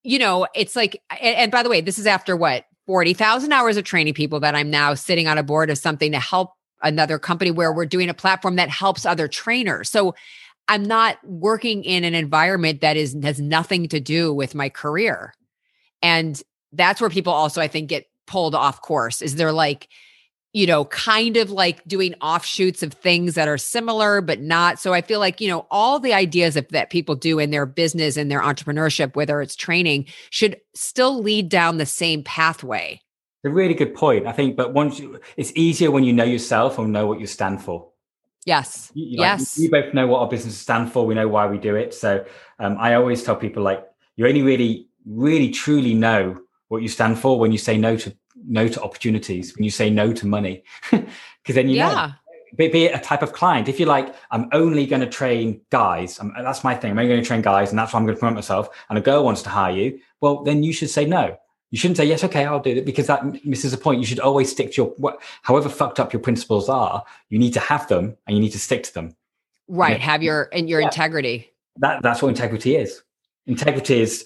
you know, it's like, and, and by the way, this is after what, forty thousand hours of training people that I'm now sitting on a board of something to help another company where we're doing a platform that helps other trainers. So I'm not working in an environment that is has nothing to do with my career. And that's where people also, I think, get pulled off course, is they're like, you know, kind of like doing offshoots of things that are similar, but not. So I feel like, you know, all the ideas of, that people do in their business and their entrepreneurship, whether it's training, should still lead down the same pathway. A really good point, I think. But once you, it's easier when you know yourself and know what you stand for. Yes. You, yes. Like, we both know what our business stand for. We know why we do it. So um, I always tell people, like, you only really, really, truly know what you stand for when you say no to no to opportunities, when you say no to money, because then you yeah. know. Be, be it a type of client. If you're like, I'm only going to train guys, I'm, that's my thing. I'm only going to train guys, and that's why I'm going to promote myself. And a girl wants to hire you. Well, then you should say no. You shouldn't say yes. Okay, I'll do it, because that misses the point. You should always stick to your, what, however fucked up your principles are. You need to have them, and you need to stick to them. Right. You know? Have your and your yeah. integrity. That that's what integrity is. Integrity is,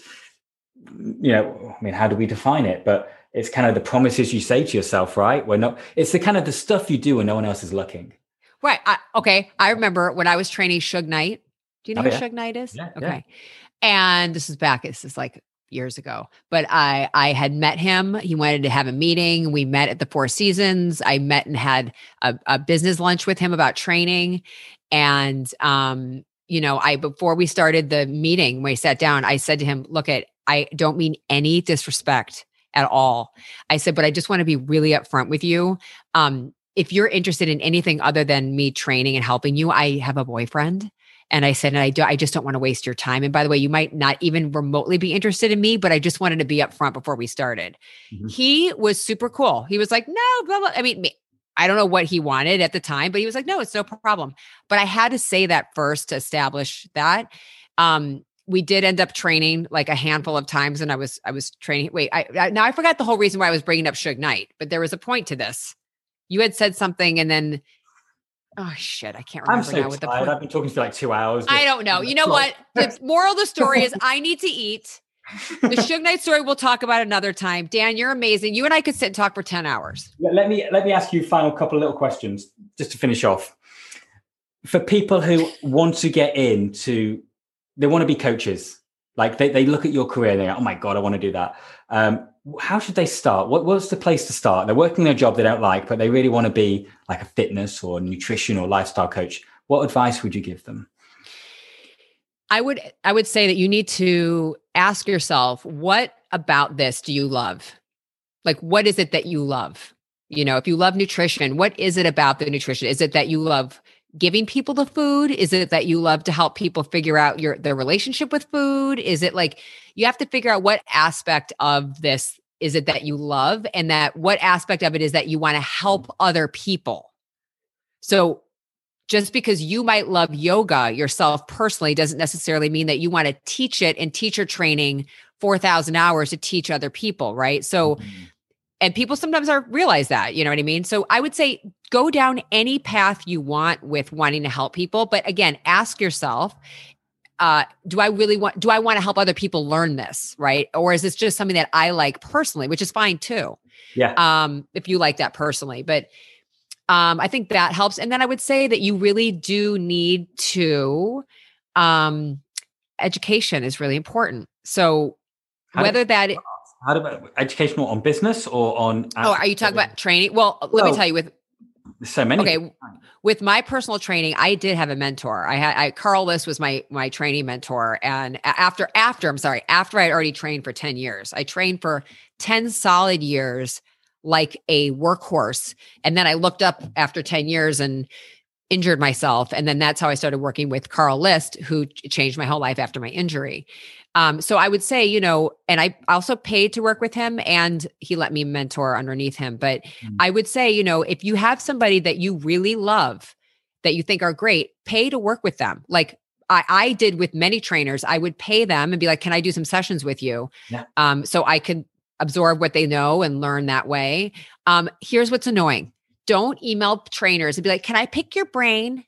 you know, I mean, how do we define it? But it's kind of the promises you say to yourself, right? We're not, it's the kind of the stuff you do when no one else is looking. Right. I, okay. I remember when I was training Suge Knight. Do you know oh, who yeah. Suge Knight is? Yeah, okay. Yeah. And this is back, this is like years ago, but I, I had met him. He wanted to have a meeting. We met at the Four Seasons. I met and had a, a business lunch with him about training. And, um, you know, I, before we started the meeting, when we sat down, I said to him, look, at, I don't mean any disrespect at all. I said, but I just want to be really upfront with you. Um, if you're interested in anything other than me training and helping you, I have a boyfriend. And I said, and I do, I just don't want to waste your time. And by the way, you might not even remotely be interested in me, but I just wanted to be upfront before we started. Mm-hmm. He was super cool. He was like, no, blah, blah. I mean, I don't know what he wanted at the time, but he was like, no, it's no problem. But I had to say that first to establish that. Um, We did end up training like a handful of times, and I was I was training. Wait, I, I now I forgot the whole reason why I was bringing up Suge Knight, but there was a point to this. You had said something, and then oh shit, I can't remember I'm so now. What the tired. point. I've been talking for like two hours. I don't know. You know what? The moral of the story is I need to eat. The Suge Knight story we'll talk about another time. Dan, you're amazing. You and I could sit and talk for ten hours. Let me let me ask you a final couple of little questions just to finish off. For people who want to get into, they want to be coaches. Like they, they look at your career and they're like, oh my God, I want to do that. Um, how should they start? What, what's the place to start? They're working their job they don't like, but they really want to be like a fitness or nutrition or lifestyle coach. What advice would you give them? I would, I would say that you need to ask yourself, what about this do you love? Like, what is it that you love? You know, if you love nutrition, what is it about the nutrition? Is it that you love giving people the food? Is it that you love to help people figure out your their relationship with food? Is it like you have to figure out what aspect of this is it that you love, and that what aspect of it is that you want to help other people? So just because you might love yoga yourself personally doesn't necessarily mean that you want to teach it and teacher training four thousand hours to teach other people, right? So mm-hmm. And people sometimes are realize that, you know what I mean? So I would say go down any path you want with wanting to help people. But again, ask yourself, uh, do I really want, do I want to help other people learn this? Right. Or is this just something that I like personally, which is fine too. Yeah. Um, if you like that personally, but um, I think that helps. And then I would say that you really do need to, um, education is really important. So How whether did- that How about educational on business or on? Oh, are you talking about training? Well, let well, me tell you with so many. Okay. People. With my personal training, I did have a mentor. I had I, Carl List was my, my training mentor. And after, after, I'm sorry, after I'd already trained for ten years, I trained for ten solid years, like a workhorse. And then I looked up after ten years and injured myself. And then that's how I started working with Carl List, who changed my whole life after my injury. Um, so I would say, you know, and I also paid to work with him and he let me mentor underneath him. But mm. I would say, you know, if you have somebody that you really love, that you think are great, pay to work with them. Like I, I did with many trainers, I would pay them and be like, can I do some sessions with you? Yeah. Um, so I could absorb what they know and learn that way. Um, here's what's annoying. Don't email trainers and be like, can I pick your brain?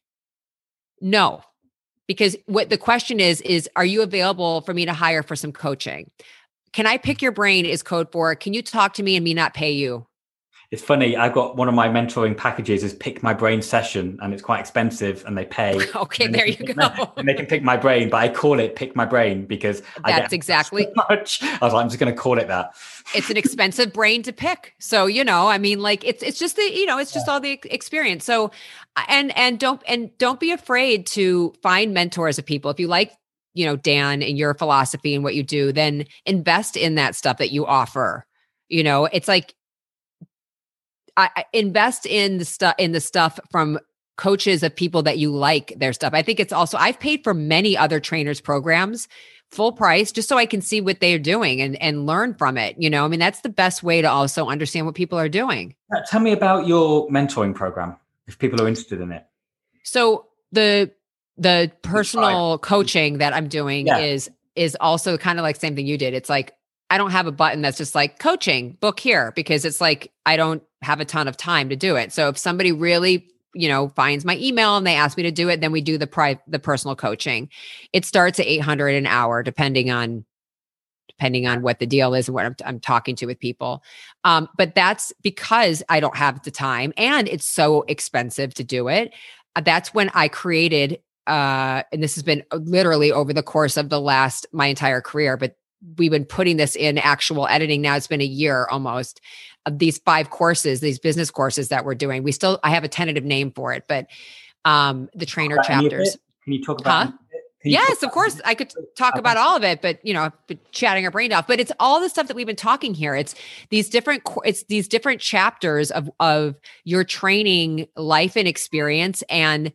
No. Because what the question is, is are you available for me to hire for some coaching? can I pick your brain is code for, can you talk to me and me not pay you? It's funny. I've got one of my mentoring packages is pick my brain session, and it's quite expensive, and they pay. Okay, and there you go. My, and they can pick my brain, but I call it pick my brain because That's I get exactly so much. I was like, I'm just going to call it that. It's an expensive brain to pick. So, you know, I mean, like it's, it's just the, you know, it's just yeah. all the experience. So, and, and don't, and don't be afraid to find mentors of people. If you like, you know, Dan and your philosophy and what you do, then invest in that stuff that you offer. You know, it's like, I, I invest in the stuff, in the stuff from coaches of people that you like their stuff. I think it's also, I've paid for many other trainers programs full price just so I can see what they're doing and, and learn from it. You know, I mean, that's the best way to also understand what people are doing. Uh, tell me about your mentoring program, if people are interested in it. So the, the personal coaching that I'm doing yeah. is, is also kind of like same thing you did. It's like, I don't have a button that's just like coaching, book here, because it's like, I don't have a ton of time to do it. So if somebody really, you know, finds my email and they ask me to do it, then we do the pri- the personal coaching. It starts at eight hundred an hour, depending on, depending on what the deal is and what I'm, I'm talking to with people. Um, but that's because I don't have the time and it's so expensive to do it. Uh, that's when I created, uh, and this has been literally over the course of the last, my entire career, but we've been putting this in actual editing. Now it's been a year almost of these five courses, these business courses that we're doing. We still, I have a tentative name for it, but um, the trainer chapters. Can you talk about? Huh? Yes, of course. I could talk about all of it, but you know, chatting our brain off. But it's all the stuff that we've been talking here. It's these different, it's these different chapters of of your training life and experience, and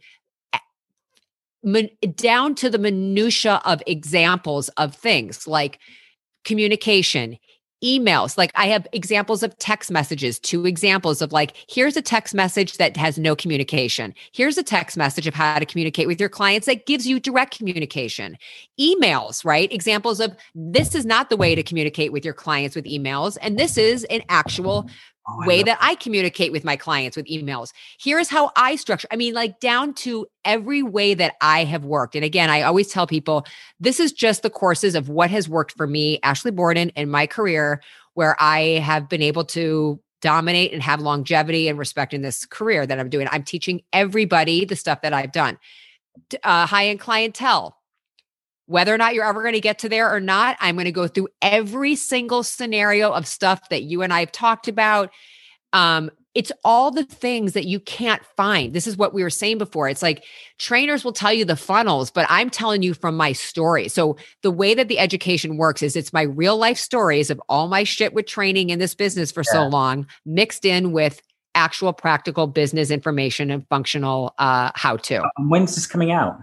down to the minutia of examples of things like communication, emails. Like I have examples of text messages, two examples of like, here's a text message that has no communication. Here's a text message of how to communicate with your clients that gives you direct communication. Emails, right? Examples of this is not the way to communicate with your clients with emails. And this is an actual Oh, way that I communicate with my clients with emails. Here's how I structure. I mean, like down to every way that I have worked. And again, I always tell people, this is just the courses of what has worked for me, Ashley Borden, in my career, where I have been able to dominate and have longevity and respect in this career that I'm doing. I'm teaching everybody the stuff that I've done. Uh, high-end clientele. Whether or not you're ever going to get to there or not, I'm going to go through every single scenario of stuff that you and I have talked about. Um, it's all the things that you can't find. This is what we were saying before. It's like trainers will tell you the funnels, but I'm telling you from my story. So the way that the education works is it's my real life stories of all my shit with training in this business for yeah. so long, mixed in with actual practical business information and functional uh, how-to. And when's this coming out?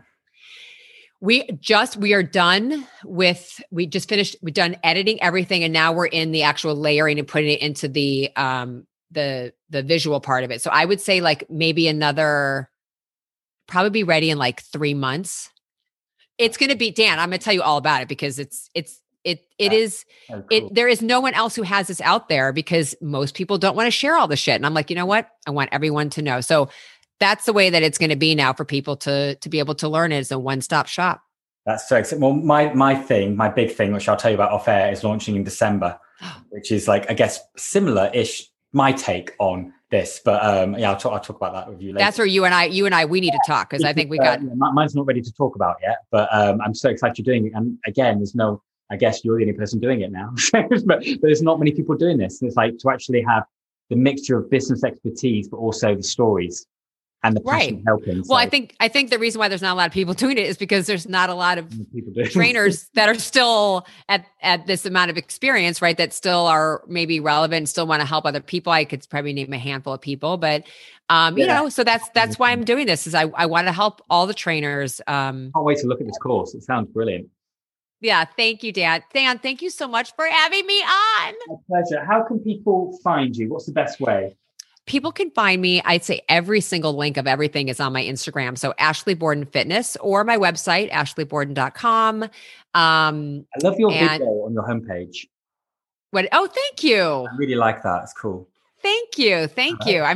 We just, we are done with, we just finished, we've done editing everything. And now we're in the actual layering and putting it into the, um, the, the visual part of it. So I would say like maybe another, probably be ready in like three months. It's going to be, Dan, I'm going to tell you all about it because it's, it's, it, it is, oh, cool. it, there is no one else who has this out there because most people don't want to share all the shit. And I'm like, you know what? I want everyone to know. So that's the way that it's going to be now for people to to be able to learn it as a one-stop shop. That's so exciting. Well, my my thing, my big thing, which I'll tell you about off air, is launching in December, which is like, I guess, similar-ish, my take on this. But um, yeah, I'll talk, I'll talk about that with you later. That's where you and I, you and I, we need to talk because I think we got. Uh, yeah, mine's not ready to talk about yet, but um, I'm so excited you're doing it. And again, there's no, I guess you're the only person doing it now, but, but there's not many people doing this. And it's like to actually have the mixture of business expertise, but also the stories. And the passion right. helping. So. Well, I think I think the reason why there's not a lot of people doing it is because there's not a lot of trainers that are still at at this amount of experience, right? That still are maybe relevant, still want to help other people. I could probably name a handful of people, but um, yeah. you know, so that's that's why I'm doing this. Is I I want to help all the trainers. Um, I can't wait to look at this course. It sounds brilliant. Yeah, thank you, Dan. Dan, thank you so much for having me on. My pleasure. How can people find you? What's the best way? People can find me. I'd say every single link of everything is on my Instagram. So Ashley Borden Fitness or my website, ashley borden dot com. Um, I love your video on your homepage. What? Oh, thank you. I really like that. It's cool. Thank you. Thank you. I mean,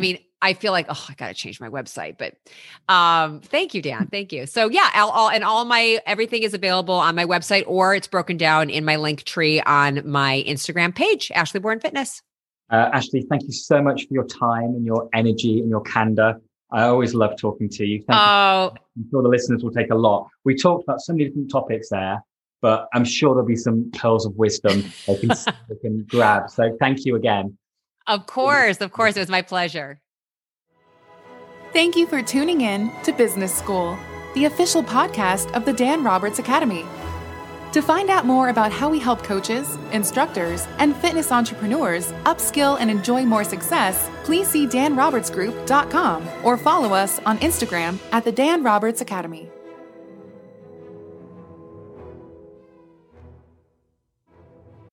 I feel like, oh, I got to change my website, but um, thank you, Dan. Thank you. So yeah, I'll, I'll, and all my, everything is available on my website, or it's broken down in my link tree on my Instagram page, Ashley Bourne Fitness. Uh, Ashley, thank you so much for your time and your energy and your candor. I always love talking to you. Thank oh, you. I'm sure the listeners will take a lot. We talked about so many different topics there, but I'm sure there'll be some pearls of wisdom they can, they can grab. So thank you again. Of course. Of course. It was my pleasure. Thank you for tuning in to Business School, the official podcast of the Dan Roberts Academy. To find out more about how we help coaches, instructors, and fitness entrepreneurs upskill and enjoy more success, please see dan roberts group dot com or follow us on Instagram at the Dan Roberts Academy.